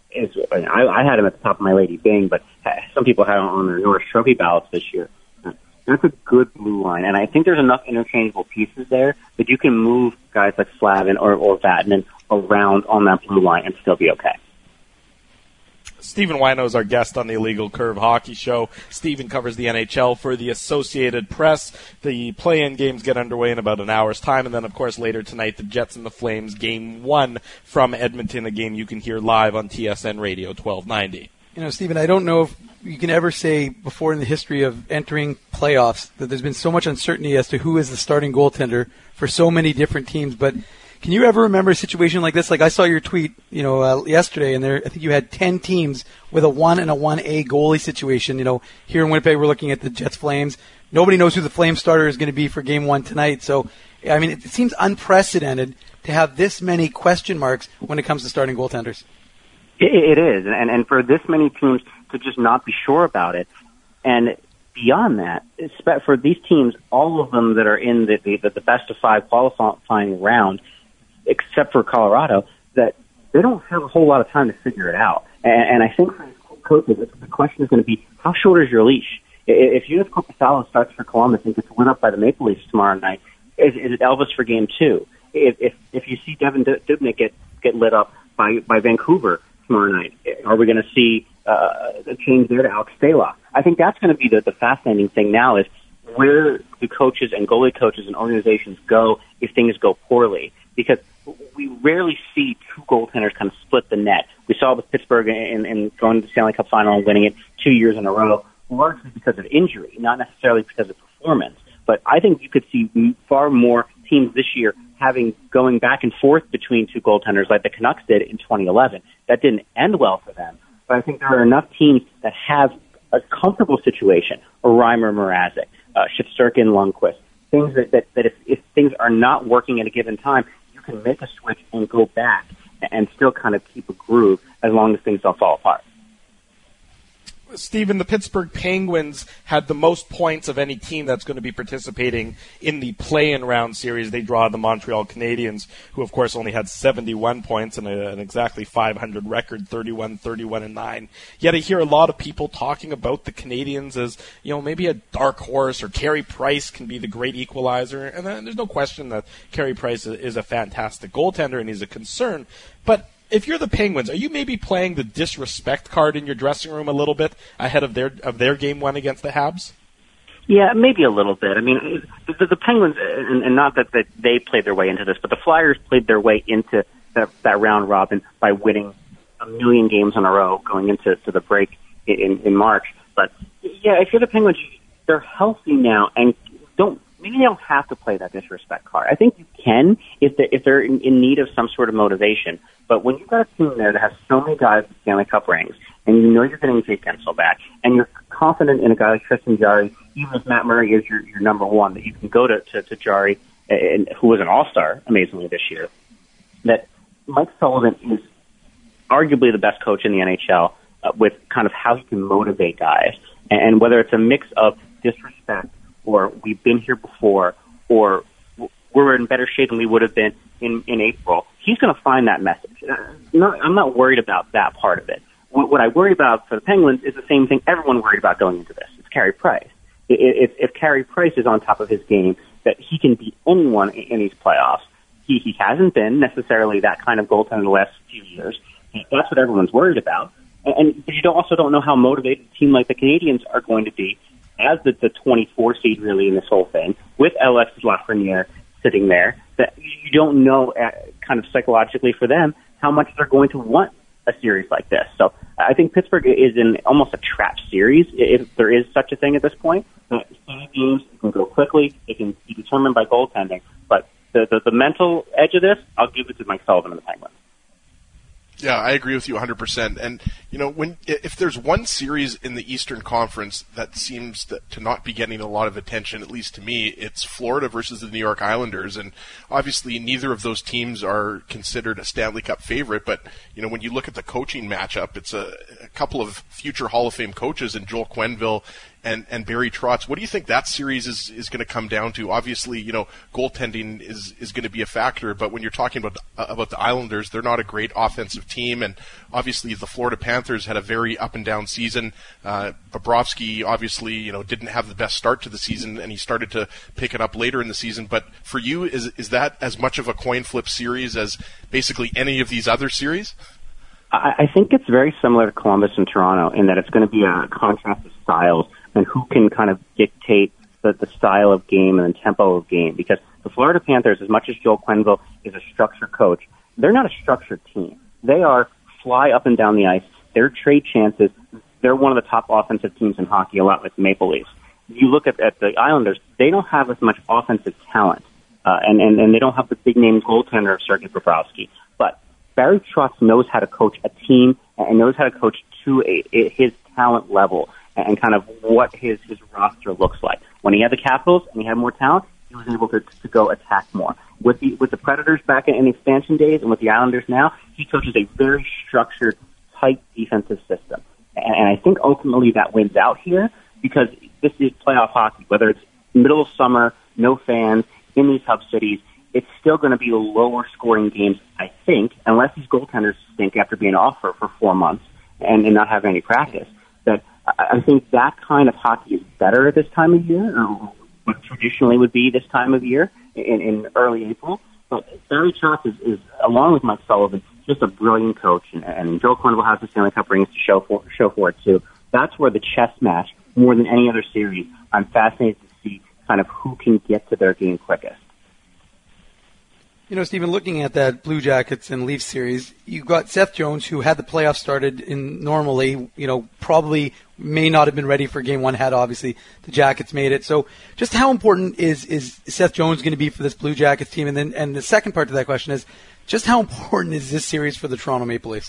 I had him at the top of my Lady Byng, but some people had him on their Norris Trophy ballots this year. That's a good blue line, and I think there's enough interchangeable pieces there that you can move guys like Slavin or Vatanen around on that blue line and still be okay. Stephen Wino is our guest on the Illegal Curve Hockey Show. Stephen covers the NHL for the Associated Press. The play-in games get underway in about an hour's time, and then, of course, later tonight, the Jets and the Flames, Game 1 from Edmonton, a game you can hear live on TSN Radio 1290. You know, Stephen, I don't know if you can ever say before in the history of entering playoffs that there's been so much uncertainty as to who is the starting goaltender for so many different teams, but can you ever remember a situation like this? Like I saw your tweet, yesterday, and I think you had 10 teams with a 1 and a 1A goalie situation. Here in Winnipeg, we're looking at the Jets Flames. Nobody knows who the Flames starter is going to be for Game 1 tonight. So, I mean, it seems unprecedented to have this many question marks when it comes to starting goaltenders. It is, and for this many teams to just not be sure about it, and beyond that, for these teams, all of them that are in the best of 5 qualifying round, except for Colorado, that they don't have a whole lot of time to figure it out. And I think for coaches, the question is going to be, how short is your leash? If Judith Korpisalo starts for Columbus and gets lit up by the Maple Leafs tomorrow night, is it Elvis for Game 2? If you see Devin Dubnyk get lit up by Vancouver tomorrow night, are we going to see a change there to Alex Stalock? I think that's going to be the fascinating thing now, is where do coaches and goalie coaches and organizations go if things go poorly? Because we rarely see 2 goaltenders kind of split the net. We saw with Pittsburgh in going to the Stanley Cup final and winning it 2 years in a row, largely because of injury, not necessarily because of performance. But I think you could see far more teams this year going back and forth between 2 goaltenders like the Canucks did in 2011. That didn't end well for them. But I think there are enough teams that have a comfortable situation, or Reimer, Mrazek, Shesterkin, Lundqvist, things that if things are not working at a given time, you can make a switch and go back and still kind of keep a groove as long as things don't fall apart. Stephen, the Pittsburgh Penguins had the most points of any team that's going to be participating in the play-in round series. They draw the Montreal Canadiens, who, of course, only had 71 points and an exactly 500 record, 31-9. Yet I hear a lot of people talking about the Canadiens as, maybe a dark horse, or Carey Price can be the great equalizer. And there's no question that Carey Price is a fantastic goaltender and he's a concern. But if you're the Penguins, are you maybe playing the disrespect card in your dressing room a little bit ahead of their Game 1 against the Habs? Yeah, maybe a little bit. I mean, the Penguins, and not that they played their way into this, but the Flyers played their way into that round robin by winning a million games in a row going into the break in March. But yeah, if you're the Penguins, they're healthy now and maybe they don't have to play that disrespect card. I think you can if they're in need of some sort of motivation. But when you've got a team there that has so many guys with Stanley Cup rings, and you know you're getting Jake Guentzel back, and you're confident in a guy like Tristan Jarry, even if Matt Murray is your number one, that you can go to Jarry, who was an all-star, amazingly, this year, that Mike Sullivan is arguably the best coach in the NHL with kind of how he can motivate guys. And whether it's a mix of disrespect, or we've been here before, or we're in better shape than we would have been in April, he's going to find that message. I'm not worried about that part of it. What I worry about for the Penguins is the same thing everyone worried about going into this. It's Carey Price. If Carey Price is on top of his game, that he can beat anyone in these playoffs. He hasn't been necessarily that kind of goaltender in the last few years. That's what everyone's worried about. But you also don't know how motivated a team like the Canadiens are going to be as the 24 seed really in this whole thing, with Alexis Lafreniere sitting there, that you don't know kind of psychologically for them how much they're going to want a series like this. So I think Pittsburgh is in almost a trap series, if there is such a thing at this point. Games can go quickly, it can be determined by goaltending, but the mental edge of this, I'll give it to Mike Sullivan and the Penguins. Yeah, I agree with you 100%. And, if there's one series in the Eastern Conference that seems to not be getting a lot of attention, at least to me, it's Florida versus the New York Islanders. And obviously neither of those teams are considered a Stanley Cup favorite. But, when you look at the coaching matchup, it's a couple of future Hall of Fame coaches in Joel Quenneville and Barry Trotz. What do you think that series is going to come down to? Obviously, goaltending is going to be a factor, but when you're talking about the Islanders, they're not a great offensive team, and obviously the Florida Panthers had a very up and down season. Bobrovsky obviously, didn't have the best start to the season, and he started to pick it up later in the season. But for you, is that as much of a coin flip series as basically any of these other series? I think it's very similar to Columbus and Toronto in that it's going to be a contrast of styles and who can kind of dictate the style of game and the tempo of game. Because the Florida Panthers, as much as Joel Quenneville is a structured coach, they're not a structured team. They are fly up and down the ice. They're trade chances. They're one of the top offensive teams in hockey, a lot like the Maple Leafs. You look at the Islanders, they don't have as much offensive talent, and they don't have the big-name goaltender of Sergei Bobrovsky. But Barry Trotz knows how to coach a team and knows how to coach to his talent level and kind of what his roster looks like. When he had the Capitals and he had more talent, he was able to go attack more. With the Predators back in the expansion days and with the Islanders now, he coaches a very structured, tight defensive system. And I think ultimately that wins out here because this is playoff hockey. Whether it's middle of summer, no fans, in these hub cities, it's still going to be lower scoring games, I think, unless these goaltenders stink after being off for 4 months and not having any practice. That I think that kind of hockey is better at this time of year, or what traditionally would be this time of year in early April. But Barry Trotz is, along with Mike Sullivan, just a brilliant coach, and Joel Quenneville has the Stanley Cup rings to show for it too. That's where the chess match, more than any other series, I'm fascinated to see kind of who can get to their game quickest. You know, Stephen, looking at that Blue Jackets and Leafs series, you've got Seth Jones, who had the playoffs started in normally, probably may not have been ready for Game 1 had obviously the Jackets made it. So just how important is Seth Jones going to be for this Blue Jackets team? And the second part to that question is, just how important is this series for the Toronto Maple Leafs?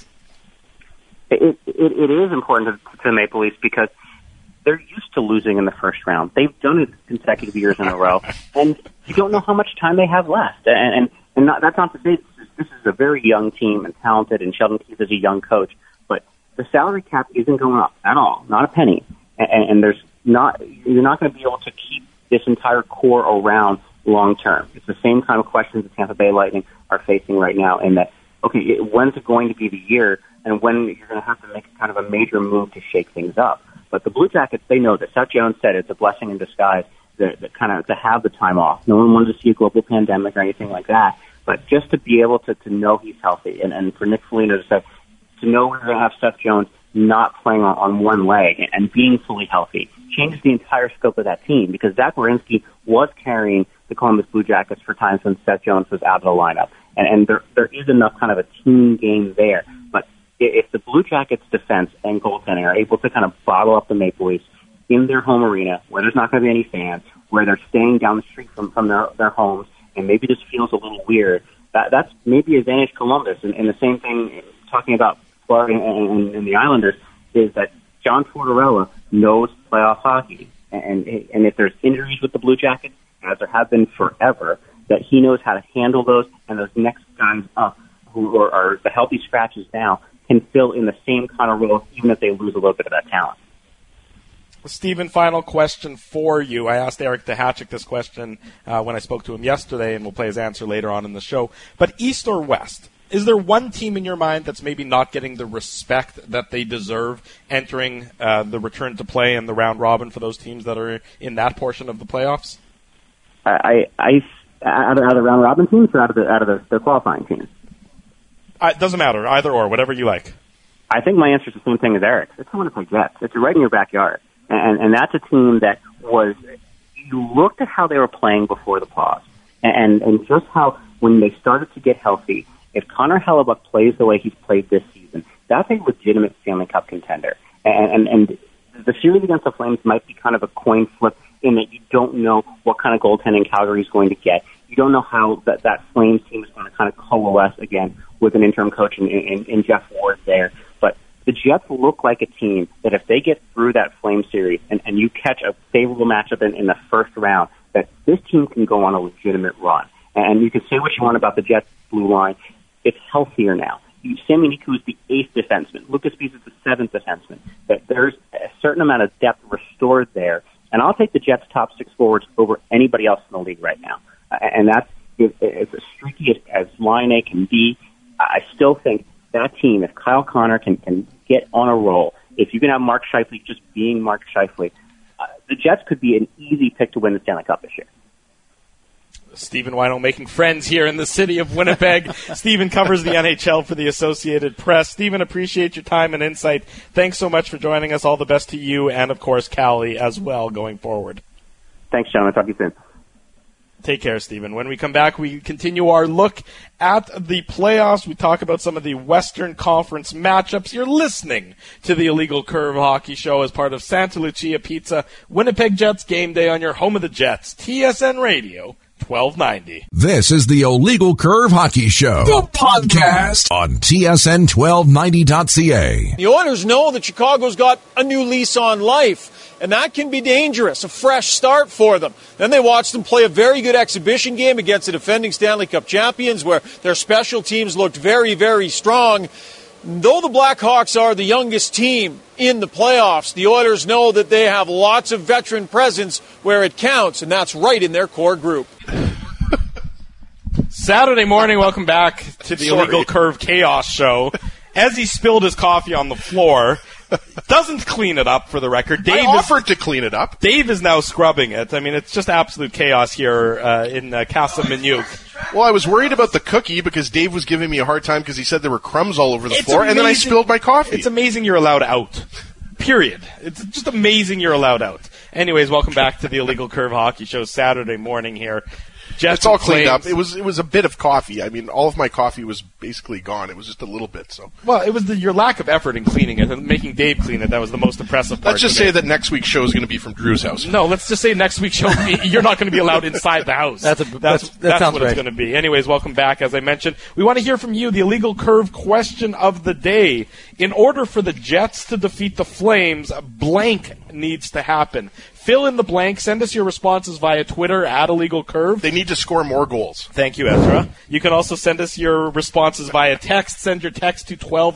It is important to the Maple Leafs because they're used to losing in the first round. They've done it consecutive years in a row, and you don't know how much time they have left. And that's not to say this is a very young team and talented, and Sheldon Keefe is a young coach, but the salary cap isn't going up at all, not a penny. And you're not going to be able to keep this entire core around long term. It's the same kind of questions the Tampa Bay Lightning are facing right now, in that, okay, when's it going to be the year, and when you're going to have to make kind of a major move to shake things up. But the Blue Jackets, they know that. Seth Jones said it's a blessing in disguise that kind of to have the time off. No one wanted to see a global pandemic or anything like that, but just to be able to know he's healthy, and for Nick Foligno to say, to know we're going to have Seth Jones not playing on one leg and being fully healthy changes the entire scope of that team, because Zach Werenski was carrying the Columbus Blue Jackets for times when Seth Jones was out of the lineup. And there is enough kind of a team game there. But if the Blue Jackets defense and goaltending are able to kind of bottle up the Maple Leafs in their home arena, where there's not going to be any fans, where they're staying down the street from their homes, and maybe this feels a little weird, that's maybe advantage Columbus. And the same thing, talking about Florida and the Islanders, is that John Tortorella knows playoff hockey. And if there's injuries with the Blue Jackets, as there have been forever, that he knows how to handle those, and those next guys up, who are the healthy scratches now, can fill in the same kind of role, even if they lose a little bit of that talent. Stephen, final question for you. I asked Eric Tahachik this question when I spoke to him yesterday, and we'll play his answer later on in the show. But East or West, is there one team in your mind that's maybe not getting the respect that they deserve entering the return to play and the round robin for those teams that are in that portion of the playoffs? Out of the round robin teams or out of the qualifying teams? It doesn't matter, either or, whatever you like. I think my answer is the same thing as Eric's. It's the Winnipeg Jets. It's right in your backyard. And that's a team that was, you looked at how they were playing before the pause, and just how when they started to get healthy, if Connor Hellebuyck plays the way he's played this season, that's a legitimate Stanley Cup contender. And the series against the Flames might be kind of a coin flip in that you don't know what kind of goaltending Calgary is going to get. You don't know how that Flames team is going to kind of coalesce again with an interim coach in Jeff Ward there. But the Jets look like a team that if they get through that Flame series and you catch a favorable matchup in the first round, that this team can go on a legitimate run. And you can say what you want about the Jets' blue line. It's healthier now. Sami Niku is the 8th defenseman. Lucas Bees is the 7th defenseman. That there's a certain amount of depth restored there. And I'll take the Jets' top 6 forwards over anybody else in the league right now. And that's as streaky as Line A can be. I still think that team, if Kyle Connor can get on a roll, if you can have Mark Scheifele just being Mark Scheifele, the Jets could be an easy pick to win the Stanley Cup this year. Stephen Weinel making friends here in the city of Winnipeg. Stephen covers the NHL for the Associated Press. Stephen, appreciate your time and insight. Thanks so much for joining us. All the best to you and, of course, Callie as well going forward. Thanks, gentlemen. Talk to you soon. Take care, Stephen. When we come back, we continue our look at the playoffs. We talk about some of the Western Conference matchups. You're listening to the Illegal Curve Hockey Show as part of Santa Lucia Pizza, Winnipeg Jets Game Day on your home of the Jets, TSN Radio 1290. This is the Illegal Curve Hockey Show, the podcast on TSN1290.ca. The Oilers know that Chicago's got a new lease on life, and that can be dangerous, a fresh start for them. Then they watched them play a very good exhibition game against the defending Stanley Cup champions where their special teams looked very, very strong. Though the Blackhawks are the youngest team in the playoffs, the Oilers know that they have lots of veteran presence where it counts, and that's right in their core group. Saturday morning, welcome back to the Illegal Curve Chaos Show. As he spilled his coffee on the floor, doesn't clean it up for the record. I offered to clean it up. Dave is now scrubbing it. I mean, it's just absolute chaos here in Casa Minuk. Well, I was worried about the cookie because Dave was giving me a hard time because he said there were crumbs all over the floor, and then I spilled my coffee. It's amazing you're allowed out. Period. It's just amazing you're allowed out. Anyways, welcome back to the Illegal Curve Hockey Show Saturday morning here. It's all cleaned up. It was a bit of coffee. I mean, all of my coffee was basically gone. It was just a little bit. So. Well, it was your lack of effort in cleaning it and making Dave clean it that was the most impressive part. Let's just say that next week's show is going to be from Drew's house. No, let's just say next week's show you're not going to be allowed inside the house. That's sounds what it's going to be. Anyways, welcome back. As I mentioned, we want to hear from you. The Illegal Curve question of the day: in order for the Jets to defeat the Flames, blank needs to happen. Fill in the blank. Send us your responses via Twitter @IllegalCurve. They need to score more goals. Thank you, Ezra. You can also send us your responses via text. Send your text to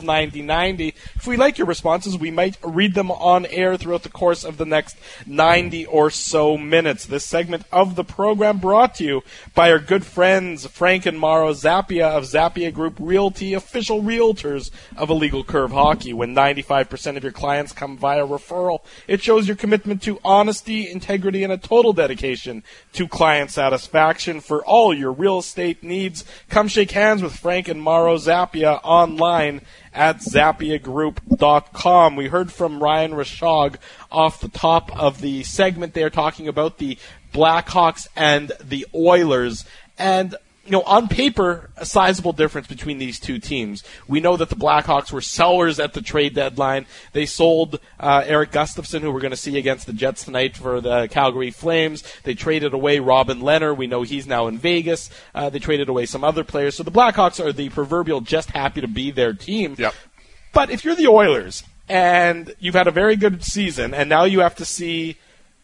129090. If we like your responses, we might read them on air throughout the course of the next 90 or so minutes. This segment of the program brought to you by our good friends Frank and Mauro Zappia of Zappia Group Realty, official realtors of Illegal Curve Hockey. When 95% of your clients come via referral, it shows your commitment to honesty, integrity, and a total dedication to client satisfaction. For all your real estate needs, come shake hands with Frank and Mauro Zappia online at ZappiaGroup.com. We heard from Ryan Rishaug off the top of the segment there talking about the Blackhawks and the Oilers. And on paper, a sizable difference between these two teams. We know that the Blackhawks were sellers at the trade deadline. They sold Eric Gustafsson, who we're going to see against the Jets tonight for the Calgary Flames. They traded away Robin Lehner. We know he's now in Vegas. They traded away some other players. So the Blackhawks are the proverbial just happy to be their team. Yep. But if you're the Oilers and you've had a very good season, and now you have to see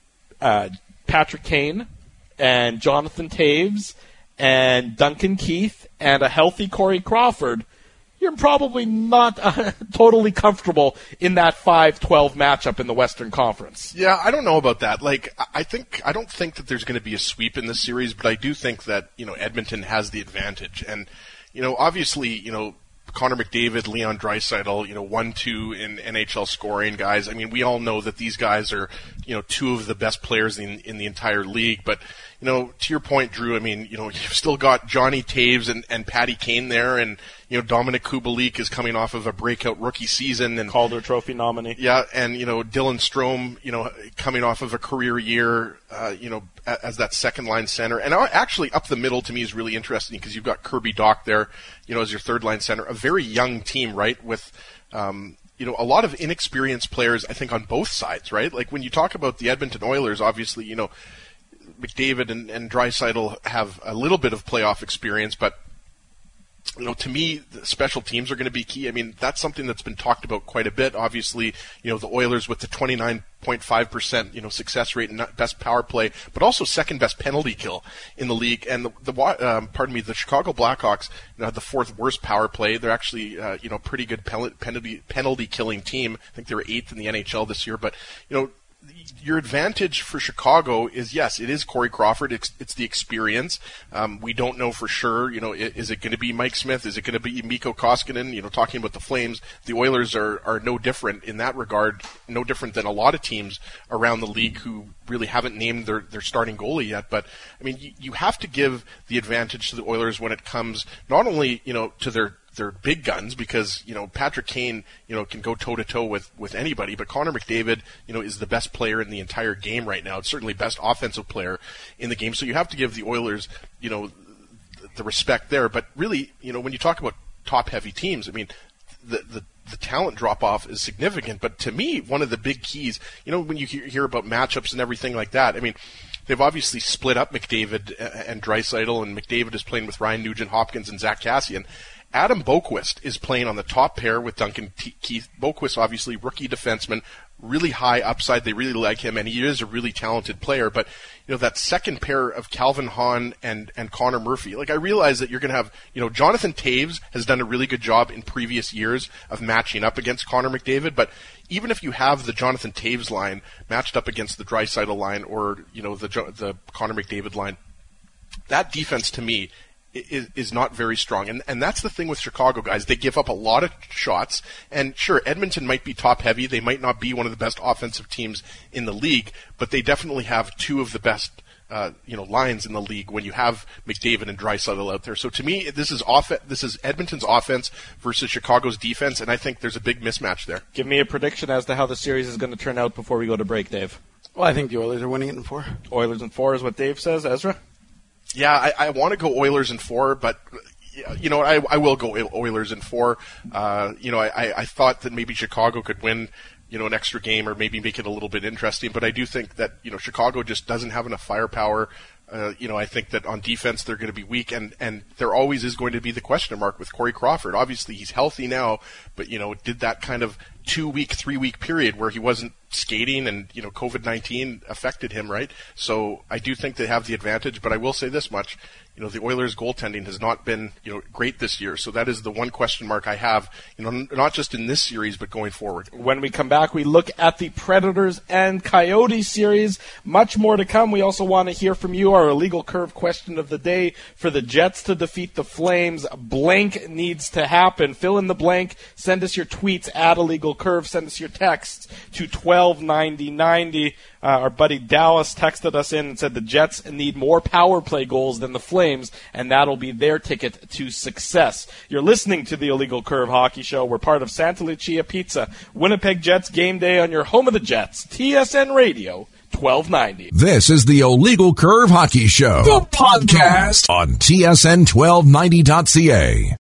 Patrick Kane and Jonathan Toews and Duncan Keith and a healthy Corey Crawford, you're probably not totally comfortable in that 5-12 matchup in the Western Conference. Yeah, I don't know about that. I don't think that there's going to be a sweep in this series, but I do think that, Edmonton has the advantage. And, obviously, Connor McDavid, Leon Draisaitl, 1-2 in NHL scoring guys. I mean, we all know that these guys are, two of the best players in the entire league. But, to your point, Drew, I mean, you've still got Johnny Toews and Patty Kane there, and, Dominic Kubalik is coming off of a breakout rookie season. And Calder Trophy nominee. Yeah, and, Dylan Strome, coming off of a career year, as that second-line center. And actually, up the middle to me is really interesting because you've got Kirby Dach there, as your third-line center. A very young team, right, with, a lot of inexperienced players, I think, on both sides, right? Like, when you talk about the Edmonton Oilers, obviously, McDavid and Draisaitl have a little bit of playoff experience, but to me, the special teams are going to be key. I mean, that's something that's been talked about quite a bit. Obviously, the Oilers with the 29.5%, success rate and best power play, but also second best penalty kill in the league. And the Chicago Blackhawks, had the fourth worst power play. They're actually, pretty good penalty killing team. I think they were 8th in the NHL this year, but, your advantage for Chicago is, yes, it is Corey Crawford. It's the experience. We don't know for sure, is it going to be Mike Smith? Is it going to be Mikko Koskinen? Talking about the Flames, the Oilers are no different in that regard, no different than a lot of teams around the league who really haven't named their starting goalie yet. But, I mean, you have to give the advantage to the Oilers when it comes not only, to their big guns, because Patrick Kane can go toe to toe with anybody, but Connor McDavid is the best player in the entire game right now. It's certainly best offensive player in the game, so you have to give the Oilers the respect there. But really, when you talk about top heavy teams, I mean the talent drop off is significant. But to me, one of the big keys, when you hear about matchups and everything like that, I mean, they've obviously split up McDavid and Draisaitl, and McDavid is playing with Ryan Nugent-Hopkins and Zach Kassian. Adam Boqvist is playing on the top pair with Duncan Keith. Boqvist, obviously, rookie defenseman, really high upside. They really like him, and he is a really talented player. But, that second pair of Calvin Hahn and Connor Murphy, I realize that you're going to have, Jonathan Toews has done a really good job in previous years of matching up against Connor McDavid, but even if you have the Jonathan Toews line matched up against the Draisaitl line or, the Connor McDavid line, that defense, to me, is not very strong. And that's the thing with Chicago, guys. They give up a lot of shots. And sure, Edmonton might be top heavy. They might not be one of the best offensive teams in the league, but they definitely have two of the best lines in the league when you have McDavid and Draisaitl out there. So to me, this is Edmonton's offense versus Chicago's defense, and I think there's a big mismatch there. Give me a prediction as to how the series is going to turn out before we go to break, Dave. Well, I think the Oilers are winning it in 4. Oilers in 4 is what Dave says. Ezra? Yeah, I want to go Oilers in 4, but I will go Oilers in 4. I thought that maybe Chicago could win, an extra game or maybe make it a little bit interesting, but I do think that, Chicago just doesn't have enough firepower. I think that on defense they're going to be weak, and there always is going to be the question mark with Corey Crawford. Obviously he's healthy now, but did that kind of 2-week, 3-week period where he wasn't skating and COVID-19 affected him, right? So I do think they have the advantage, but I will say this much: the Oilers' goaltending has not been great this year, so that is the one question mark I have, not just in this series but going forward. When we come back, we look at the Predators and Coyotes series. Much more to come. We also want to hear from you. Our illegal curve question of the day: for the Jets to defeat the Flames, blank needs to happen. Fill in the blank. Send us your tweets at illegal curve. Send us your texts to 129090. Our buddy Dallas texted us in and said the Jets need more power play goals than the Flames, and that'll be their ticket to success. You're listening to the Illegal Curve Hockey Show. We're part of Santa Lucia Pizza. Winnipeg Jets game day on your home of the Jets. TSN Radio 1290. This is the Illegal Curve Hockey Show, the podcast on TSN 1290.ca.